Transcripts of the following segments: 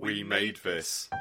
We made this.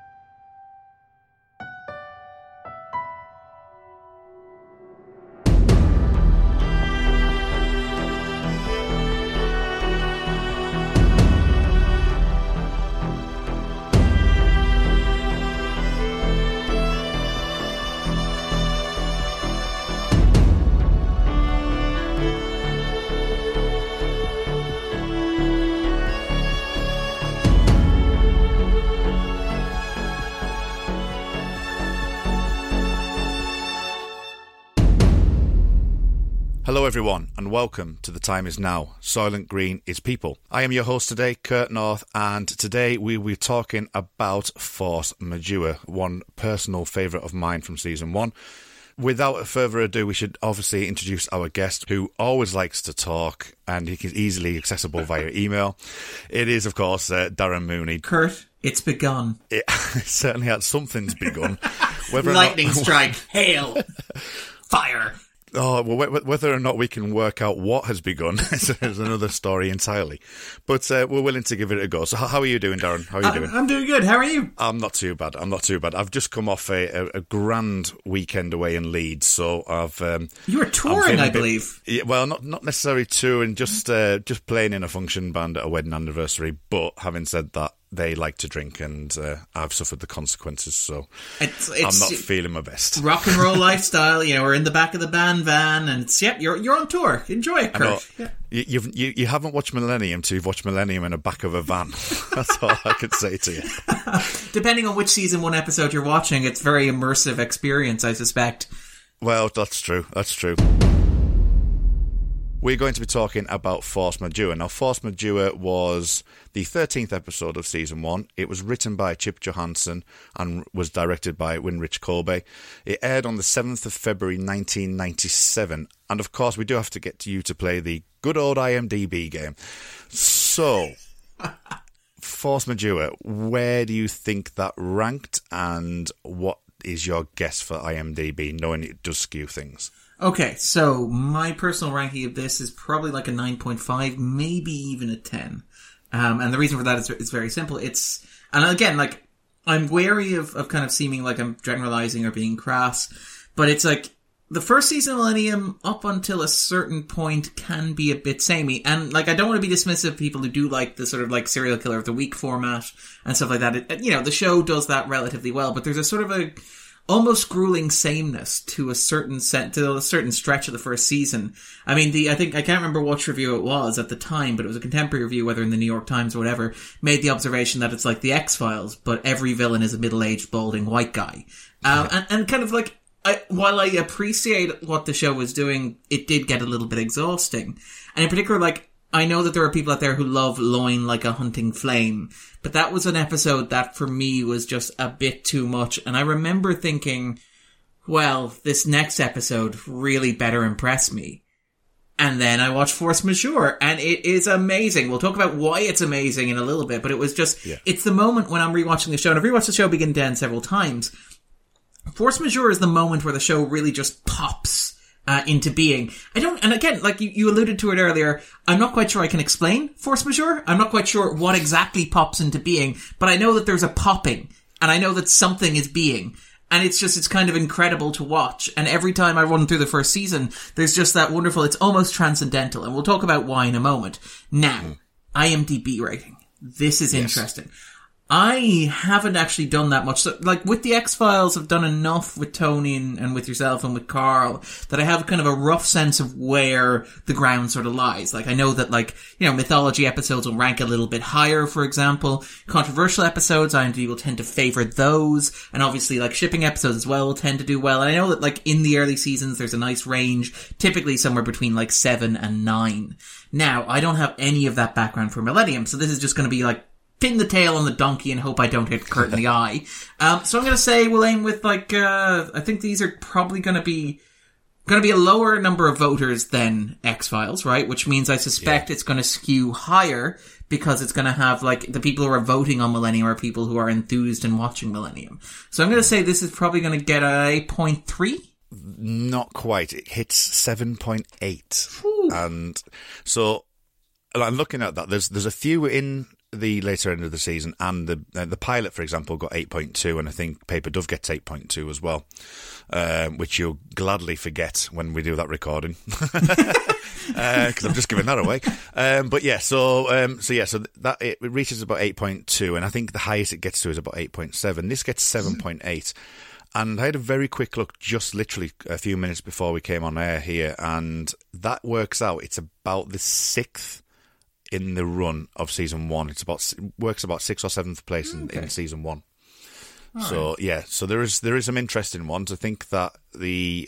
Hello everyone, and welcome to The Time Is Now, Soylent Green is People. I am your host today, Kurt North, and today we will be talking about Force Majeure, one personal favourite of mine from Season 1. Without further ado, we should obviously introduce our guest, who always likes to talk, and he is easily accessible via email. It is, of course, Darren Mooney. Kurt, it's begun. It certainly had something's begun. Lightning strike, hail, fire. Oh, well, whether or not we can work out what has begun is another story entirely. But we're willing to give it a go. So how are you doing, Darren? How are you doing? I'm doing good. How are you? I'm not too bad. I've just come off a grand weekend away in Leeds. So You were touring, I believe. Well, not necessarily touring, just playing in a function band at a wedding anniversary. But having said that, they like to drink, and I've suffered the consequences, so I'm not feeling my best. Rock and roll lifestyle, we're in the back of the band van, and you're on tour. Enjoy it, Kurt. Yeah. You haven't watched Millennium till you've watched Millennium in the back of a van. That's all I could say to you. Depending on which season 1 episode you're watching, it's a very immersive experience, I suspect. Well, that's true. We're going to be talking about Force Majeure. Now, Force Majeure was the 13th episode of Season 1. It was written by Chip Johansson and was directed by Winrich Kolbe. It aired on the 7th of February 1997. And, of course, we do have to get to you to play the good old IMDb game. So, Force Majeure, where do you think that ranked, and what is your guess for IMDb, knowing it does skew things? Okay, so my personal ranking of this is probably like a 9.5, maybe even a 10. And the reason for that is very simple. And again, like, I'm wary of kind of seeming like I'm generalizing or being crass, but it's like, the first season of Millennium, up until a certain point, can be a bit samey. And, like, I don't want to be dismissive of people who do like the sort of, like, serial killer of the week format and stuff like that. The show does that relatively well, but there's a sort of a almost grueling sameness to a certain stretch of the first season. I mean, I can't remember which review it was at the time, but it was a contemporary review, whether in the New York Times or whatever, made the observation that it's like the X-Files, but every villain is a middle-aged, balding white guy. And kind of like, while I appreciate what the show was doing, it did get a little bit exhausting. And in particular, like, I know that there are people out there who love Loin like a hunting flame, but that was an episode that for me was just a bit too much. And I remember thinking, well, this next episode really better impress me. And then I watched Force Majeure, and it is amazing. We'll talk about why it's amazing in a little bit, but it was just, It's the moment when I'm rewatching the show, and I've rewatched the show begin to end several times. Force Majeure is the moment where the show really just pops into being. And again, like you alluded to it earlier, I'm not quite sure I can explain Force Majeure. I'm not quite sure what exactly pops into being, but I know that there's a popping, and I know that something is being. And it's kind of incredible to watch. And every time I run through the first season, there's just that wonderful, it's almost transcendental. And we'll talk about why in a moment. Now, IMDb rating. This is interesting. I haven't actually done that much. So, like, with the X-Files, I've done enough with Tony and with yourself and with Carl that I have kind of a rough sense of where the ground sort of lies. Like, I know that, like, mythology episodes will rank a little bit higher, for example. Controversial episodes, IMDb will tend to favour those. And obviously, like, shipping episodes as well will tend to do well. And I know that, like, in the early seasons, there's a nice range, typically somewhere between, like, 7 and 9. Now, I don't have any of that background for Millennium, so this is just going to be, like, pin the tail on the donkey and hope I don't hit Kurt in the eye. So I'm going to say we'll aim with, like, I think these are probably going to be a lower number of voters than X-Files, right? Which means I suspect it's going to skew higher because it's going to have, like, the people who are voting on Millennium are people who are enthused in watching Millennium. So I'm going to say this is probably going to get a 0.3. Not quite. It hits 7.8. And so I'm looking at that. There's a few in the later end of the season, and the pilot, for example, got 8.2, and I think Paper Dove gets 8.2 as well, which you'll gladly forget when we do that recording, because I'm just giving that away. But yeah, so that it reaches about 8.2, and I think the highest it gets to is about 8.7. This gets 7.8. And I had a very quick look just literally a few minutes before we came on air here, and that works out. It's about the 6th in the run of season 1. It works about 6th or 7th place in season 1. So right. Yeah, so there is some interesting ones. I think that the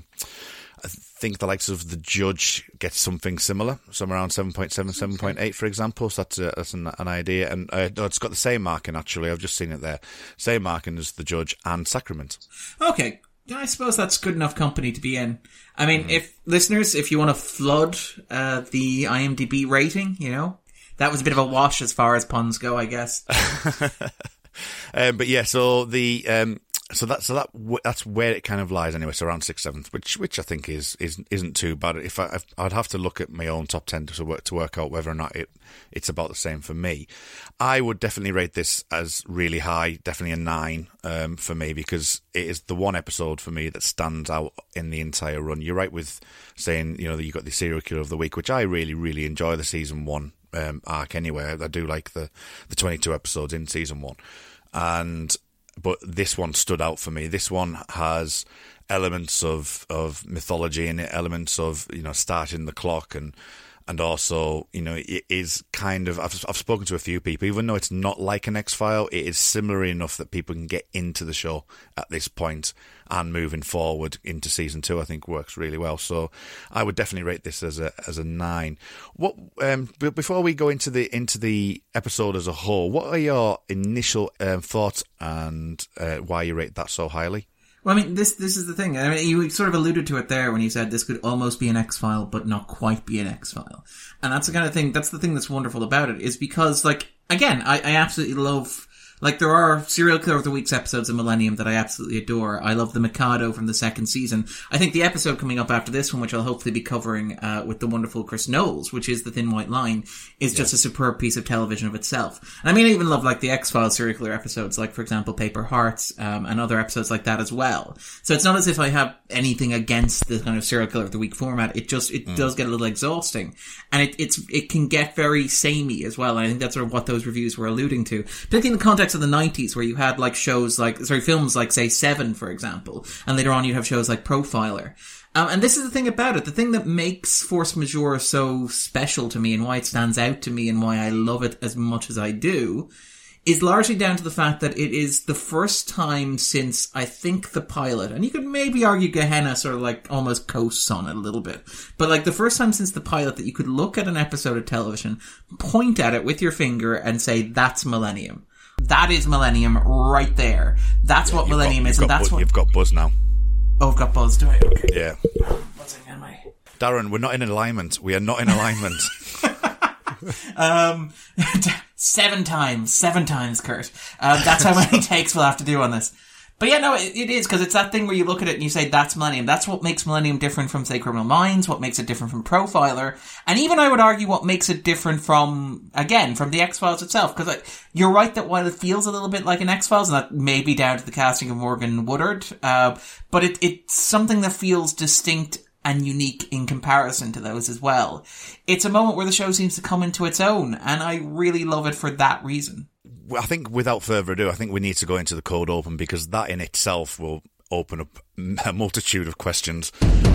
likes of The Judge gets something similar, somewhere around 7.7, 7.8, for example. So that's an idea. And it's got the same marking, actually. I've just seen it there. Same marking as The Judge and Sacrament. Okay. I suppose that's good enough company to be in. I mean, if you want to flood the IMDb rating, that was a bit of a wash as far as puns go, I guess. But yeah, so that's where it kind of lies anyway. So around 6th, 7th, which I think isn't too bad. If I'd have to look at my own top 10 to work out whether or not it's about the same for me. I would definitely rate this as really high, definitely a 9 for me, because it is the one episode for me that stands out in the entire run. You're right with saying that you got the serial killer of the week, which I really really enjoy the season 1 arc anyway. I do like the 22 episodes in season 1, but this one stood out for me. This one has elements of mythology in it, elements of starting the clock, and also it is kind of. I've spoken to a few people, even though it's not like an X-File, it is similar enough that people can get into the show at this point, and moving forward into season 2, I think works really well. So I would definitely rate this as a 9. What before we go into the episode as a whole, what are your initial thoughts and why you rate that so highly? Well, I mean, this is the thing. I mean, you sort of alluded to it there when you said this could almost be an X-File, but not quite be an X-File. And that's the kind of thing, that's the thing that's wonderful about it, is because, again, I absolutely love, there are Serial Killer of the Week's episodes of Millennium that I absolutely adore. I love the Mikado from the 2nd season. I think the episode coming up after this one, which I'll hopefully be covering with the wonderful Chris Knowles, which is The Thin White Line, is just a superb piece of television of itself. And I mean, I even love the X-Files Serial Killer episodes, for example, Paper Hearts, and other episodes like that as well. So it's not as if I have anything against the kind of Serial Killer of the Week format. It does get a little exhausting. And it can get very samey as well. And I think that's sort of what those reviews were alluding to. Particularly in the context of the 90s, where you had films like, say, Seven, for example, and later on you'd have shows like Profiler. And this is the thing about it. The thing that makes Force Majeure so special to me, and why it stands out to me, and why I love it as much as I do, is largely down to the fact that it is the first time since, I think, the pilot, and you could maybe argue Gehenna sort of almost coasts on it a little bit, but the first time since the pilot that you could look at an episode of television, point at it with your finger, and say, that's Millennium. That is Millennium right there. That's what Millennium is, and that's what... You've got Buzz now. Oh, I've got Buzz, do I? Okay. Yeah. What's in my... Darren, we're not in alignment. We are not in alignment. 7 times, Kurt. That's how many takes we'll have to do on this. But yeah, no, it is, because it's that thing where you look at it and you say, that's Millennium. That's what makes Millennium different from, say, Criminal Minds, what makes it different from Profiler, and even, I would argue, what makes it different from the X-Files itself. Because you're right that while it feels a little bit like an X-Files, and that may be down to the casting of Morgan Woodard, but it's something that feels distinct and unique in comparison to those as well. It's a moment where the show seems to come into its own, and I really love it for that reason. I think without further ado, I think we need to go into the cold open, because that in itself will open up a multitude of questions.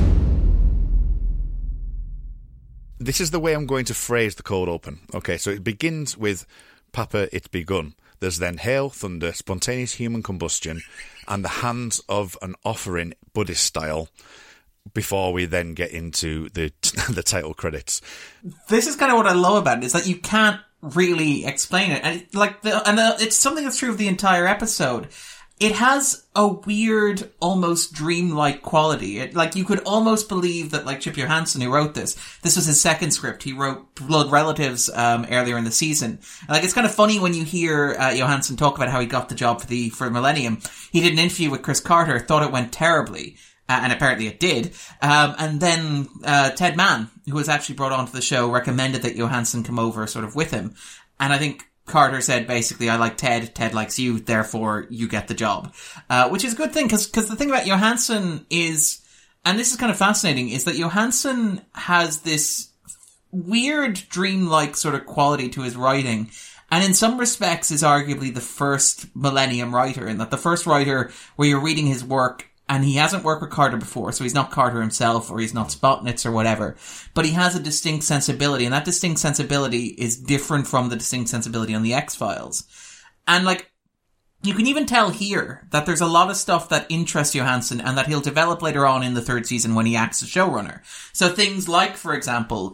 This is the way I'm going to phrase the cold open. Okay, so it begins with Papa, it's begun. There's then hail, thunder, spontaneous human combustion, and the hands of an offering, Buddhist style, before we then get into the title credits. This is kind of what I love about it, is that you can't really explain it. And it's something that's true of the entire episode. It has a weird, almost dreamlike quality. You could almost believe that, Chip Johansson, who wrote this was his second script. He wrote Blood Relatives earlier in the season. It's kind of funny when you hear Johansson talk about how he got the job for Millennium. He did an interview with Chris Carter, thought it went terribly. And apparently it did. And then Ted Mann, who was actually brought onto the show, recommended that Johansson come over sort of with him. And I think Carter said basically, I like Ted, Ted likes you, therefore you get the job. Which is a good thing, because the thing about Johansson is, and this is kind of fascinating, is that Johansson has this weird dreamlike sort of quality to his writing, and in some respects is arguably the first Millennium writer, in that the first writer where you're reading his work and he hasn't worked with Carter before, so he's not Carter himself, or he's not Spotnitz or whatever, but he has a distinct sensibility, and that distinct sensibility is different from the distinct sensibility on the X-Files. And like, you can even tell here that there's a lot of stuff that interests Johansson and that he'll develop later on in the third season when he acts as showrunner. So things like, for example,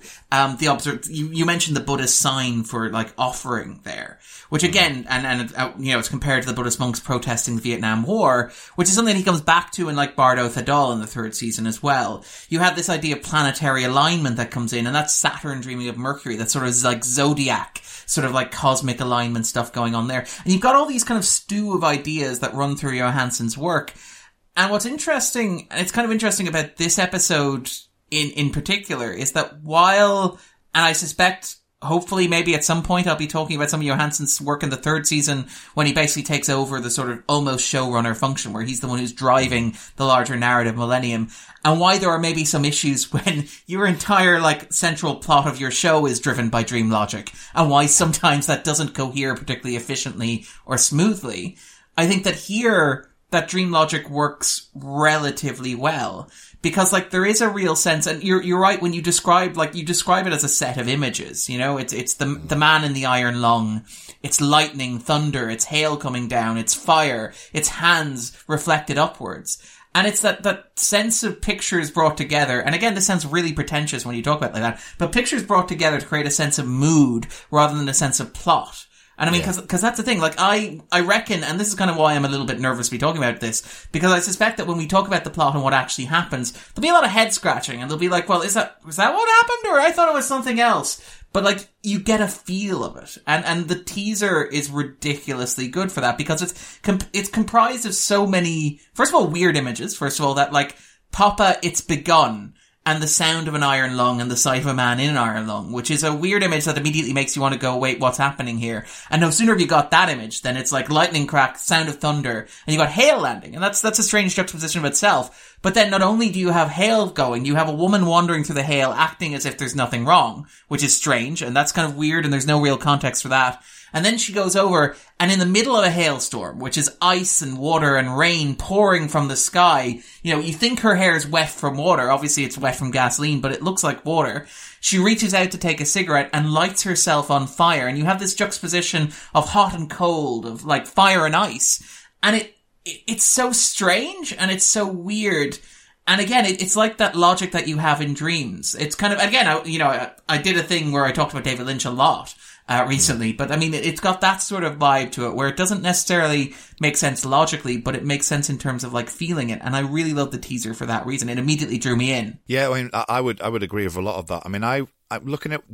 you mentioned the Buddhist sign for like offering there, which again, it's compared to the Buddhist monks protesting the Vietnam War, which is something he comes back to in like Bardo Thadal in the third season as well. You have this idea of planetary alignment that comes in, and that's Saturn dreaming of Mercury. That's sort of like zodiac, sort of like cosmic alignment stuff going on there. And you've got all these kind of stew of ideas that run through Johansson's work. And what's interesting, and it's kind of interesting about this episode in particular, is that while, and I suspect, hopefully maybe at some point I'll be talking about some of Johansson's work in the third season when he basically takes over the sort of almost showrunner function where he's the one who's driving the larger narrative Millennium, and why there are maybe some issues when your entire like central plot of your show is driven by dream logic, and why sometimes that doesn't cohere particularly efficiently or smoothly. I think that here that dream logic works relatively well. Because, like, there is a real sense, and you're right when you describe it as a set of images, you know, it's the man in the iron lung, it's lightning, thunder, it's hail coming down, it's fire, it's hands reflected upwards. And it's that sense of pictures brought together, and again, this sounds really pretentious when you talk about it like that, but pictures brought together to create a sense of mood rather than a sense of plot. And I mean, cause that's the thing, like, I reckon, and this is kind of why I'm a little bit nervous to be talking about this, because I suspect that when we talk about the plot and what actually happens, there'll be a lot of head scratching, and they'll be like, well, was that what happened, or I thought it was something else? But like, you get a feel of it, and the teaser is ridiculously good for that, because it's comprised of so many, first of all, weird images, first of all, that like, Papa, it's begun, and the sound of an iron lung and the sight of a man in an iron lung, which is a weird image that immediately makes you want to go, wait, what's happening here? And no sooner have you got that image, then it's like lightning crack, sound of thunder, and you got hail landing, and that's a strange juxtaposition of itself. But then not only do you have hail going, you have a woman wandering through the hail acting as if there's nothing wrong, which is strange, and that's kind of weird, and there's no real context for that. And then she goes over, and in the middle of a hailstorm, which is ice and water and rain pouring from the sky, you know, you think her hair's wet from water. Obviously it's wet from gasoline, but it looks like water. She reaches out to take a cigarette and lights herself on fire. And you have this juxtaposition of hot and cold, of like fire and ice. And it's so strange and it's so weird. And again, it's like that logic that you have in dreams. It's kind of, again, I did a thing where I talked about David Lynch a lot recently, but I mean, it's got that sort of vibe to it where it doesn't necessarily make sense logically, but it makes sense in terms of like feeling it. And I really love the teaser for that reason. It immediately drew me in. Yeah, I mean, I would agree with a lot of that. I mean, I'm looking at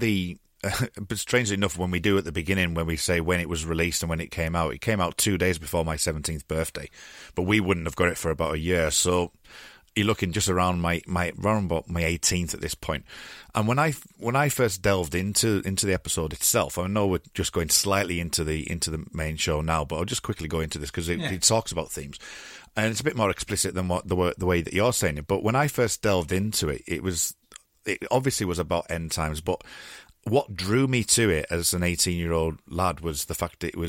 but strangely enough, when we do at the beginning, when we say when it was released and when it came out 2 days before my 17th birthday, but we wouldn't have got it for about a year. So you're looking just around around about my 18th at this point. And when I first delved into the episode itself, I know we're just going slightly into the main show now, but I'll just quickly go into this because it talks about themes, and it's a bit more explicit than what the way that you're saying it. But when I first delved into it, it obviously was about end times, but what drew me to it as an 18-year-old lad was the fact that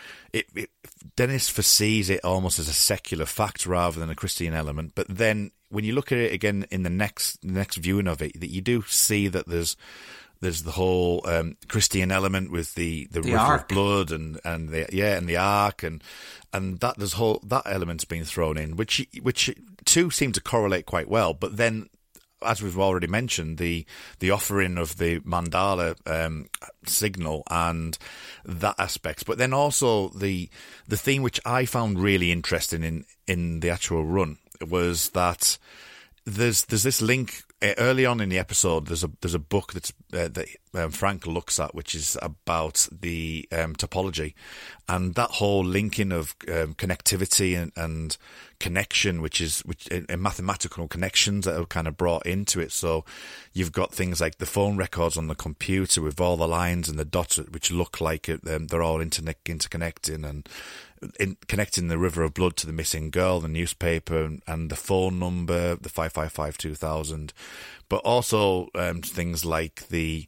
Dennis foresees it almost as a secular fact rather than a Christian element. But then when you look at it again in the next viewing of it, that you do see that there's the whole Christian element with the river ark of blood and the ark and that that element's been thrown in, which two seem to correlate quite well. But then, as we've already mentioned, the offering of the mandala signal and that aspect, but then also the theme which I found really interesting in the actual run was that there's this link early on in the episode. There's a book that Frank looks at, which is about the topology, and that whole linking of connectivity and connection, which mathematical connections that are kind of brought into it. So you've got things like the phone records on the computer with all the lines and the dots, which look like they're all interconnecting, and connecting the River of Blood to the missing girl, the newspaper, and the phone number, the 555-2000, but also things like the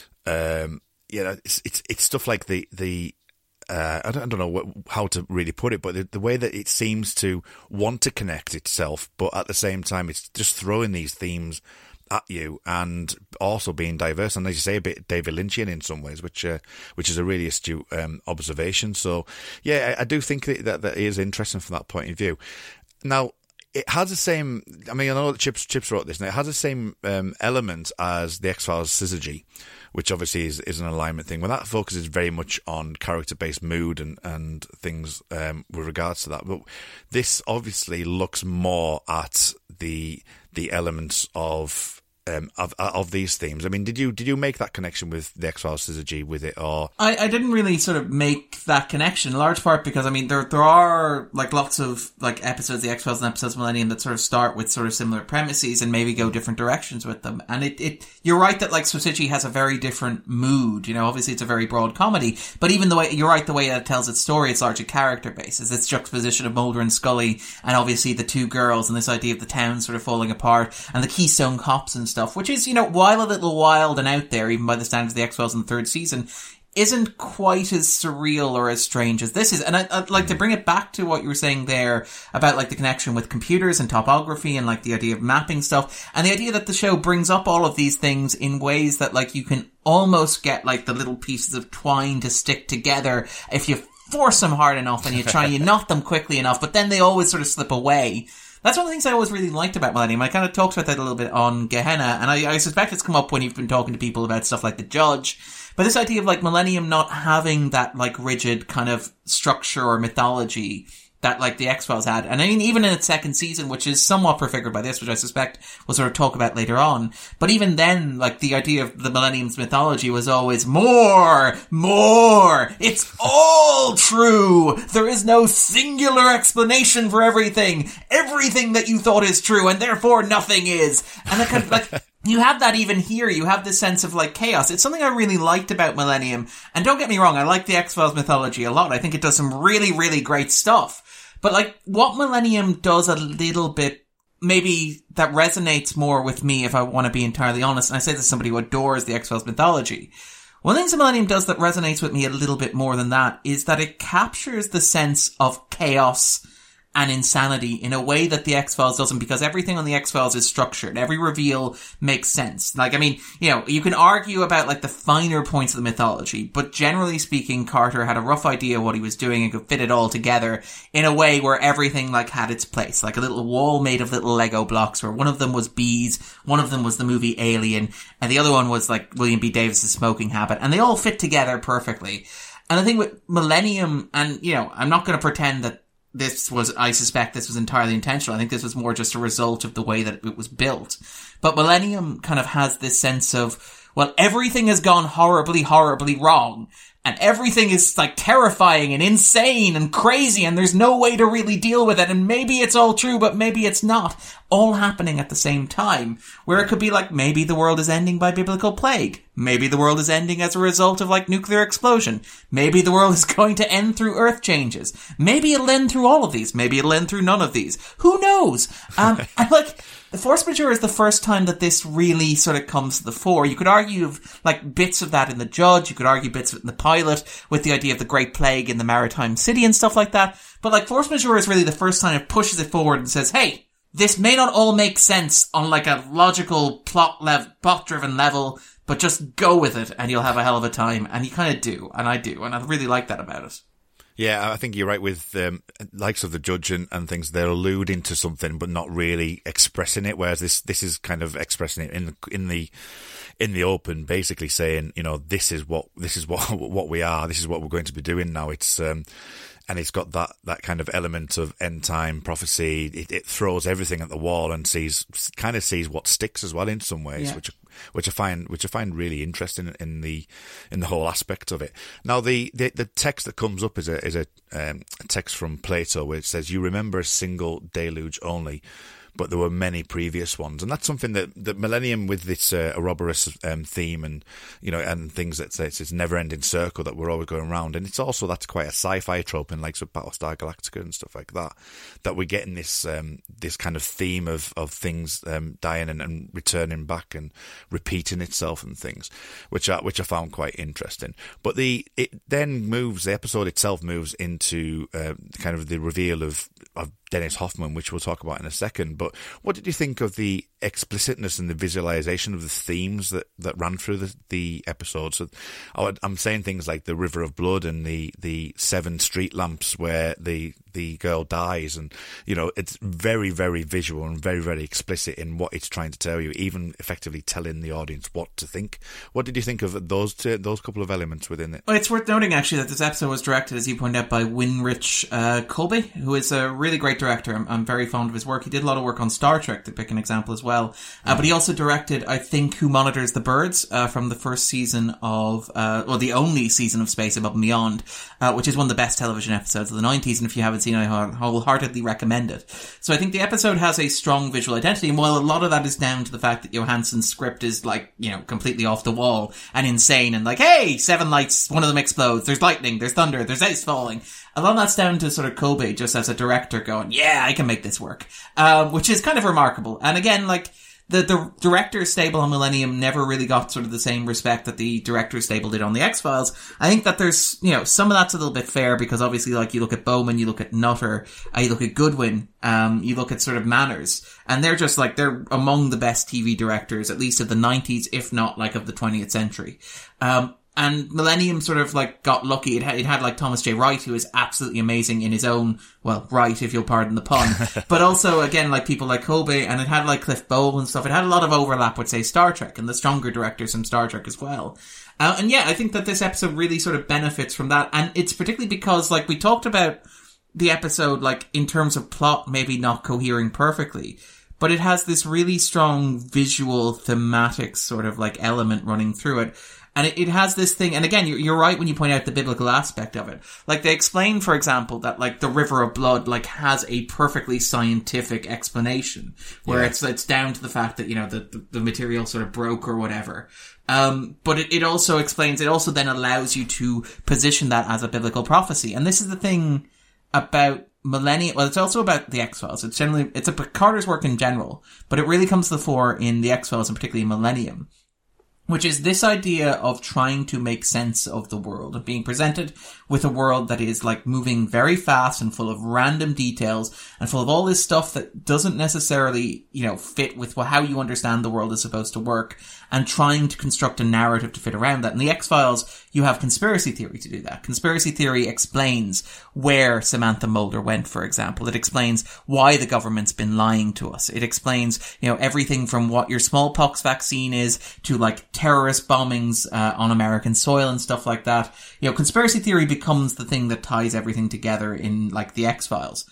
it's stuff like the I don't know how to really put it, but the way that it seems to want to connect itself, but at the same time it's just throwing these themes at you, and also being diverse, and as you say, a bit David Lynchian in some ways, which is a really astute observation. So yeah, I do think that is interesting from that point of view. Now, it has the same, I mean, I know that Chips wrote this, and it has the same element as the X-Files syzygy, which obviously is an alignment thing. Well, that focuses very much on character-based mood and things with regards to that. But this obviously looks more at the elements of these themes. I mean, did you make that connection with the X-Files syzygy with it, or? I didn't really sort of make that connection, in large part because, I mean, there are like lots of like episodes of the X-Files and episodes of Millennium that sort of start with sort of similar premises and maybe go different directions with them. And you're right that like syzygy has a very different mood. You know, obviously it's a very broad comedy, but even the way it tells its story, it's largely character based. It's juxtaposition of Mulder and Scully, and obviously the two girls, and this idea of the town sort of falling apart, and the Keystone Cops and stuff, which is, you know, while a little wild and out there, even by the standards of the X-Files in the third season, isn't quite as surreal or as strange as this is. And I'd like to bring it back to what you were saying there about like the connection with computers and topography and like the idea of mapping stuff, and the idea that the show brings up all of these things in ways that like you can almost get like the little pieces of twine to stick together if you force them hard enough and you knot them quickly enough, but then they always sort of slip away. That's one of the things I always really liked about Millennium. I kind of talked about that a little bit on Gehenna, and I suspect it's come up when you've been talking to people about stuff like The Judge. But this idea of like Millennium not having that like rigid kind of structure or mythology that like the X-Files had. And I mean, even in its second season, which is somewhat prefigured by this, which I suspect we'll sort of talk about later on. But even then, like the idea of the Millennium's mythology was always more. It's all true. There is no singular explanation for everything. Everything that you thought is true, and therefore nothing is. And it kind of like, you have that even here. You have this sense of like chaos. It's something I really liked about Millennium. And don't get me wrong, I like the X-Files mythology a lot. I think it does some really, really great stuff. But like what Millennium does a little bit, maybe that resonates more with me if I want to be entirely honest, and I say this as somebody who adores the X-Files mythology. One of the things that Millennium does that resonates with me a little bit more than that is that it captures the sense of chaos and insanity in a way that the X-Files doesn't, because everything on the X-Files is structured. Every reveal makes sense. Like, I mean, you know, you can argue about like the finer points of the mythology, but generally speaking, Carter had a rough idea of what he was doing and could fit it all together in a way where everything like had its place. Like a little wall made of little Lego blocks, where one of them was bees, one of them was the movie Alien, and the other one was like William B. Davis's smoking habit, and they all fit together perfectly. And the thing with Millennium, and you know, I'm not going to pretend that I suspect this was entirely intentional. I think this was more just a result of the way that it was built. But Millennium kind of has this sense of, well, everything has gone horribly, horribly wrong. And everything is like terrifying and insane and crazy, and there's no way to really deal with it, and maybe it's all true, but maybe it's not. All happening at the same time. Where it could be like, maybe the world is ending by biblical plague. Maybe the world is ending as a result of like nuclear explosion. Maybe the world is going to end through earth changes. Maybe it'll end through all of these. Maybe it'll end through none of these. Who knows? And like, the force majeure is the first time that this really sort of comes to the fore. You could argue of like bits of that in The Judge. You could argue bits of it in the pilot with the idea of the Great Plague in the Maritime City and stuff like that. But like force majeure is really the first time it pushes it forward and says, hey, this may not all make sense on like a logical plot-driven level, but just go with it and you'll have a hell of a time. And you kind of do, and I do, and I really like that about it. Yeah, I think you're right with likes of The Judge and things. They're alluding to something, but not really expressing it. Whereas this is kind of expressing it in the open, basically saying, you know, this is what we are. This is what we're going to be doing now. It's and it's got that kind of element of end time prophecy. It throws everything at the wall and sees what sticks as well in some ways, yeah. which which I find really interesting in the whole aspect of it. Now, the text that comes up is a text from Plato, where it says, "You remember a single deluge only, but there were many previous ones," and that's something that Millennium, with this Ouroboros theme, and and things that say it's this never-ending circle that we're always going round, and it's also, that's quite a sci-fi trope in likes of Battlestar Galactica and stuff like that. That we're getting this this kind of theme of things dying and returning back and repeating itself and things, which I found quite interesting. But the episode itself moves into kind of the reveal of Dennis Hoffman, which we'll talk about in a second. But what did you think of the explicitness and the visualization of the themes that ran through the episodes? So, I'm saying things like the River of Blood and the 7 street lamps where the girl dies, and it's very, very visual and very, very explicit in what it's trying to tell you, even effectively telling the audience what to think. What did you think of those couple of elements within it? Well, it's worth noting actually that this episode was directed, as you pointed out, by Winrich Kolbe, who is a really great director. I'm very fond of his work. He did a lot of work on Star Trek, to pick an example as well. But he also directed, I think, Who Monitors the Birds from the first season of, the only season of Space Above and Beyond, which is one of the best television episodes of the 90s. And if you haven't seen it, I wholeheartedly recommend it. So I think the episode has a strong visual identity. And while a lot of that is down to the fact that Johansson's script is completely off the wall and insane and hey, 7 lights, one of them explodes, there's lightning, there's thunder, there's ice falling. A lot of that's down to sort of Kobe just as a director going, yeah, I can make this work. Which is kind of remarkable. And again, the director's stable on Millennium never really got sort of the same respect that the director's stable did on the X-Files. I think that there's, some of that's a little bit fair, because obviously, you look at Bowman, you look at Nutter, you look at Goodwin, you look at sort of Manners, and they're just they're among the best TV directors, at least of the 90s, if not of the 20th century. And Millennium sort of got lucky. It had Thomas J. Wright, who is absolutely amazing in his own, right, if you'll pardon the pun. But also, again, people like Kobe, and it had Cliff Bole and stuff. It had a lot of overlap with, say, Star Trek, and the stronger directors from Star Trek as well. And yeah, I think that this episode really sort of benefits from that. And it's particularly because, we talked about the episode, in terms of plot, maybe not cohering perfectly. But it has this really strong visual, thematic sort of element running through it. And it has this thing, and again, you're right when you point out the biblical aspect of it. They explain, for example, that the River of Blood has a perfectly scientific explanation, where it's down to the fact that the material sort of broke or whatever. But it also explains, it also then allows you to position that as a biblical prophecy. And this is the thing about Millennium. Well, it's also about the X-Files. It's a Carter's work in general, but it really comes to the fore in the X-Files, and particularly Millennium, which is this idea of trying to make sense of the world, of being presented with a world that is moving very fast and full of random details and full of all this stuff that doesn't necessarily, fit with how you understand the world is supposed to work, and trying to construct a narrative to fit around that. In the X-Files, you have conspiracy theory to do that. Conspiracy theory explains where Samantha Mulder went, for example. It explains why the government's been lying to us. It explains, everything from what your smallpox vaccine is to terrorist bombings on American soil and stuff like that. Conspiracy theory becomes the thing that ties everything together in the X-Files.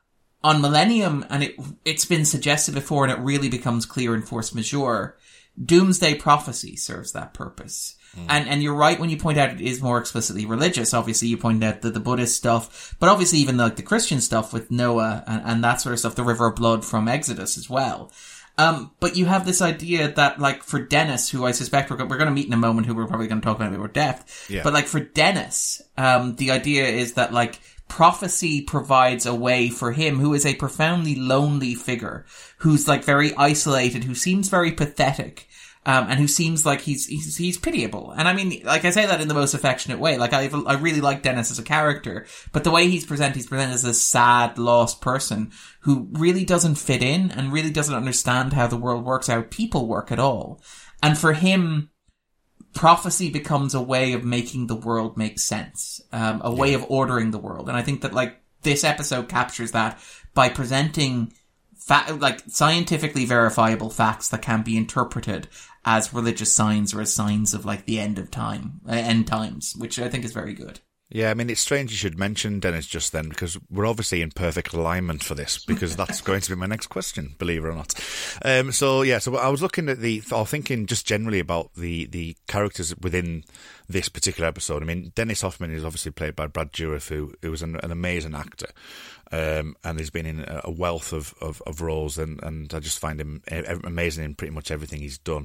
On Millennium, and it's been suggested before, and it really becomes clear in Force Majeure, Doomsday Prophecy serves that purpose. And you're right when you point out it is more explicitly religious. Obviously, you pointed out the Buddhist stuff, but obviously even the Christian stuff with Noah and that sort of stuff, the River of Blood from Exodus as well. But you have this idea that, for Dennis, who I suspect we're going to meet in a moment, who we're probably going to talk about in a bit more depth. Yeah. But, for Dennis, the idea is that, prophecy provides a way for him, who is a profoundly lonely figure, who's, very isolated, who seems very pathetic, and who seems like he's pitiable. And I mean, I say that in the most affectionate way. I really like Dennis as a character, but the way he's presented as a sad, lost person who really doesn't fit in and really doesn't understand how the world works, how people work at all. And for him, prophecy becomes a way of making the world make sense, a way of ordering the world. And I think that this episode captures that by presenting scientifically verifiable facts that can be interpreted as religious signs or as signs of the end times, which I think is very good. Yeah, I mean, it's strange you should mention Dennis just then, because we're obviously in perfect alignment for this, because that's going to be my next question, believe it or not. So I was looking at thinking just generally about the characters within this particular episode. I mean, Dennis Hoffman is obviously played by Brad Dourif, who was an amazing actor, and he's been in a wealth of roles, and I just find him amazing in pretty much everything he's done.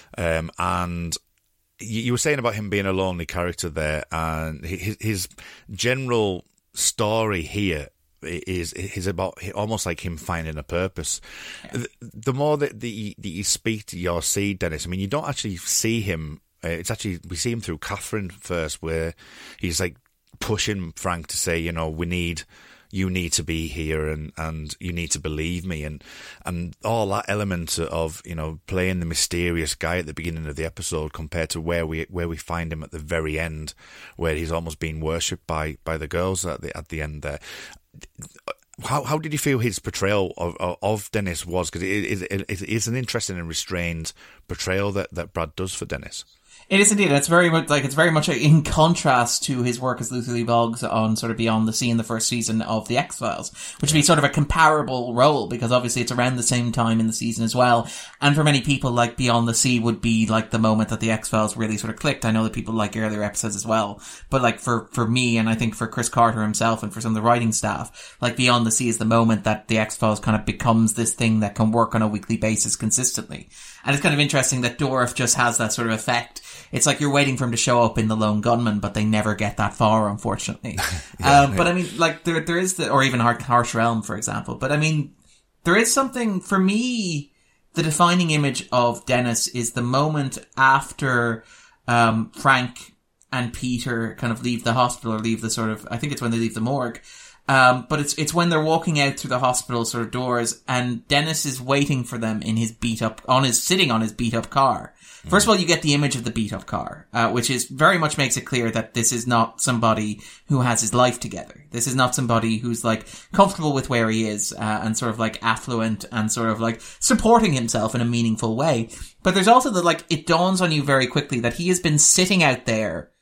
And you were saying about him being a lonely character there, and his general story here is about almost like him finding a purpose. Yeah. The more that you speak to or see Dennis, I mean, you don't actually see him. It's actually, we see him through Catherine first, where he's like pushing Frank to say, you need to be here, and you need to believe me, and all that element of playing the mysterious guy at the beginning of the episode compared to where we find him at the very end, where he's almost being worshipped by the girls at the end there. How did you feel his portrayal of Dennis was? Because it is an interesting and restrained portrayal that Brad does for Dennis. It is indeed. It's very much in contrast to his work as Luther Lee Boggs on sort of Beyond the Sea in the first season of The X-Files, which would be sort of a comparable role, because obviously it's around the same time in the season as well. And for many people, like, Beyond the Sea would be like the moment that The X-Files really sort of clicked. I know that people like earlier episodes as well, but like for me, and I think for Chris Carter himself and for some of the writing staff, like Beyond the Sea is the moment that The X-Files kind of becomes this thing that can work on a weekly basis consistently. And it's kind of interesting that Dourif just has that sort of effect. It's like you're waiting for him to show up in The Lone Gunman, but they never get that far, unfortunately. But I mean, like, there is or even Harsh Realm, for example. But I mean, there is something, for me, the defining image of Dennis is the moment after, Frank and Peter kind of leave the hospital, or leave the sort of, I think it's when they leave the morgue. But it's when they're walking out through the hospital sort of doors, and Dennis is waiting for them in his sitting on his beat up car. First of all, you get the image of the beat up car, which is very much makes it clear that this is not somebody who has his life together. This is not somebody who's like comfortable with where he is, and sort of like affluent and sort of like supporting himself in a meaningful way. But there's also it dawns on you very quickly that he has been sitting out there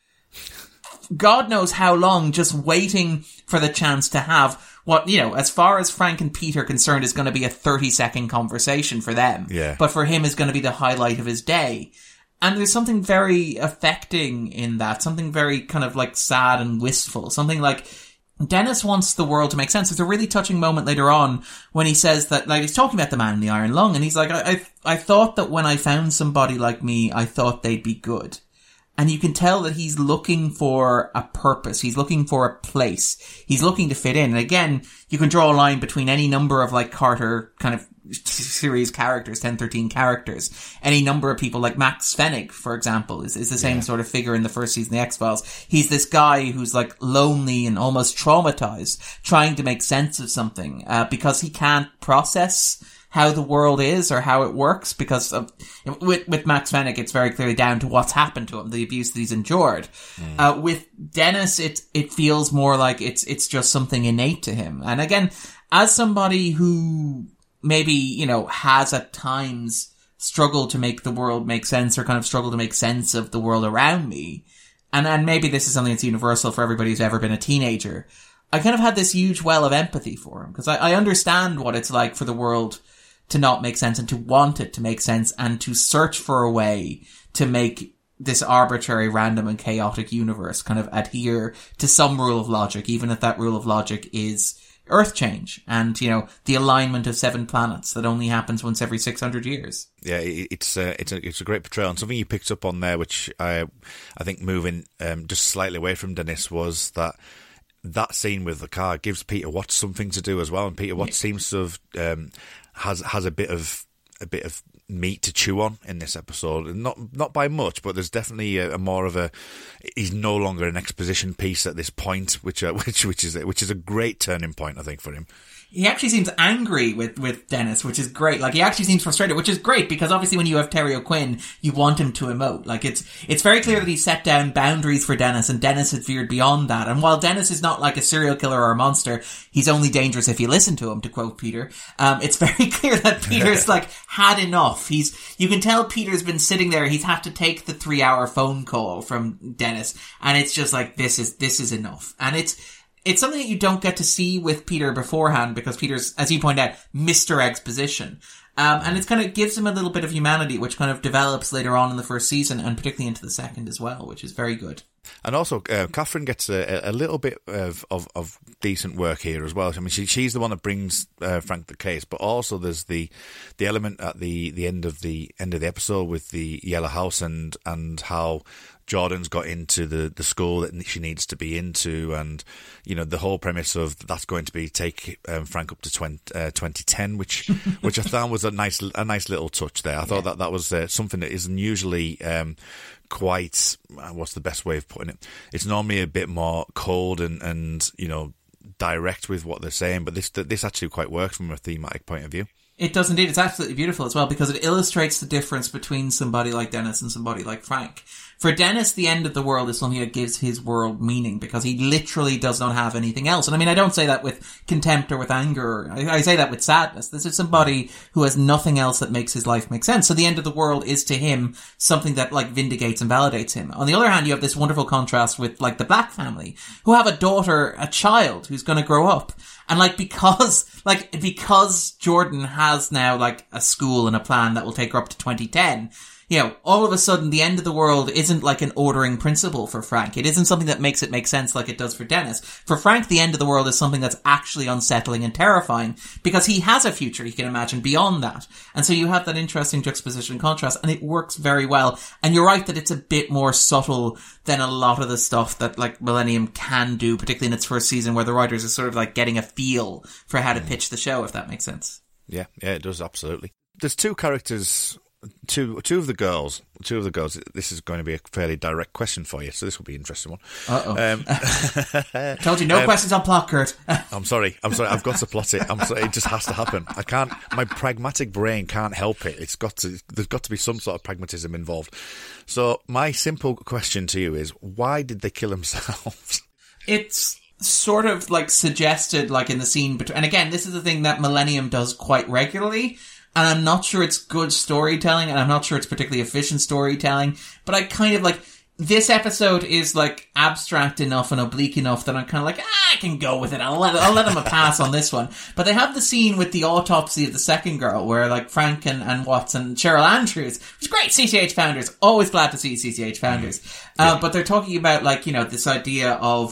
God knows how long, just waiting for the chance to have what, as far as Frank and Pete are concerned, is going to be a 30-second conversation for them. Yeah. But for him is going to be the highlight of his day. And there's something very affecting in that, something very kind of like sad and wistful, something like Dennis wants the world to make sense. There's a really touching moment later on when he says that, like, he's talking about the man in the iron lung, and he's like, I thought that when I found somebody like me, I thought they'd be good. And you can tell that he's looking for a purpose. He's looking for a place. He's looking to fit in. And again, you can draw a line between any number of like Carter kind of series characters, 10, 13 characters. Any number of people like Max Fennig, for example, is the same sort of figure in the first season of The X-Files. He's this guy who's like lonely and almost traumatized, trying to make sense of something, because he can't process how the world is or how it works, because of, with Max Fennig, it's very clearly down to what's happened to him, the abuse that he's endured. With Dennis, it feels more like it's just something innate to him. And again, as somebody who maybe, has at times struggled to make the world make sense, or kind of struggled to make sense of the world around me, and maybe this is something that's universal for everybody who's ever been a teenager, I kind of had this huge well of empathy for him, because I understand what it's like for the world to not make sense, and to want it to make sense, and to search for a way to make this arbitrary, random and chaotic universe kind of adhere to some rule of logic, even if that rule of logic is Earth change and, the alignment of 7 planets that only happens once every 600 years. Yeah, it's a great portrayal. And something you picked up on there, which I think moving just slightly away from Dennis, was that scene with the car gives Peter Watts something to do as well. And Peter Watts seems to have has a bit of meat to chew on in this episode. Not by much, but there's definitely a more of a. He's no longer an exposition piece at this point, which is a great turning point, I think, for him. He actually seems angry with Dennis, which is great. Like, he actually seems frustrated, which is great, because obviously when you have Terry O'Quinn, you want him to emote. Like, it's very clear that he set down boundaries for Dennis, and Dennis had veered beyond that. And while Dennis is not like a serial killer or a monster, he's only dangerous if you listen to him, to quote Peter. It's very clear that Peter's like had enough enough. You can tell Peter's been sitting there. He's had to take the 3-hour phone call from Dennis, and it's just like, this is enough. And it's something that you don't get to see with Peter beforehand, because Peter's, as you point out, Mr. Exposition. And it kind of gives him a little bit of humanity, which kind of develops later on in the first season, and particularly into the second as well, which is very good. And also, Catherine gets a little bit of decent work here as well. I mean, she's the one that brings Frank the case, but also there's the element at the end of the episode with the Yellow House and how Jordan's got into the school that she needs to be into, and the whole premise of that's going to be take Frank up to 2010, which I thought was a nice little touch there. I thought that was something that isn't usually quite, what's the best way of putting it? It's normally a bit more cold and direct with what they're saying, but this actually quite works from a thematic point of view. It does indeed. It's absolutely beautiful as well, because it illustrates the difference between somebody like Dennis and somebody like Frank. For Dennis, the end of the world is something that gives his world meaning, because he literally does not have anything else. And I mean, I don't say that with contempt or with anger. I say that with sadness. This is somebody who has nothing else that makes his life make sense. So the end of the world is to him something that like vindicates and validates him. On the other hand, you have this wonderful contrast with like the Black family, who have a child who's going to grow up. And because Jordan has now like a school and a plan that will take her up to 2010, all of a sudden the end of the world isn't like an ordering principle for Frank. It isn't something that makes it make sense like it does for Dennis. For Frank, the end of the world is something that's actually unsettling and terrifying, because he has a future he can imagine beyond that. And so you have that interesting juxtaposition and contrast, and it works very well. And you're right that it's a bit more subtle than a lot of the stuff that like Millennium can do, particularly in its first season, where the writers are sort of like getting a feel for how to pitch the show, if that makes sense. Yeah, it does, absolutely. There's two characters, two of the girls. This is going to be a fairly direct question for you, so this will be an interesting one. Told you, no questions on plot, Kurt. I'm sorry. I've got to plot it. I'm sorry. It just has to happen. I can't. My pragmatic brain can't help it. There's got to be some sort of pragmatism involved. So my simple question to you is, why did they kill themselves? It's sort of like suggested, like in the scene between, and again, this is the thing that Millennium does quite regularly. And I'm not sure it's good storytelling, and I'm not sure it's particularly efficient storytelling, but I kind of like, this episode is like abstract enough and oblique enough that I'm kind of like, I can go with it. I'll let them a pass on this one. But they have the scene with the autopsy of the second girl, where like Frank and Watson, Cheryl Andrews, which is great, CCH founders, always glad to see CCH founders. But they're talking about like, this idea of,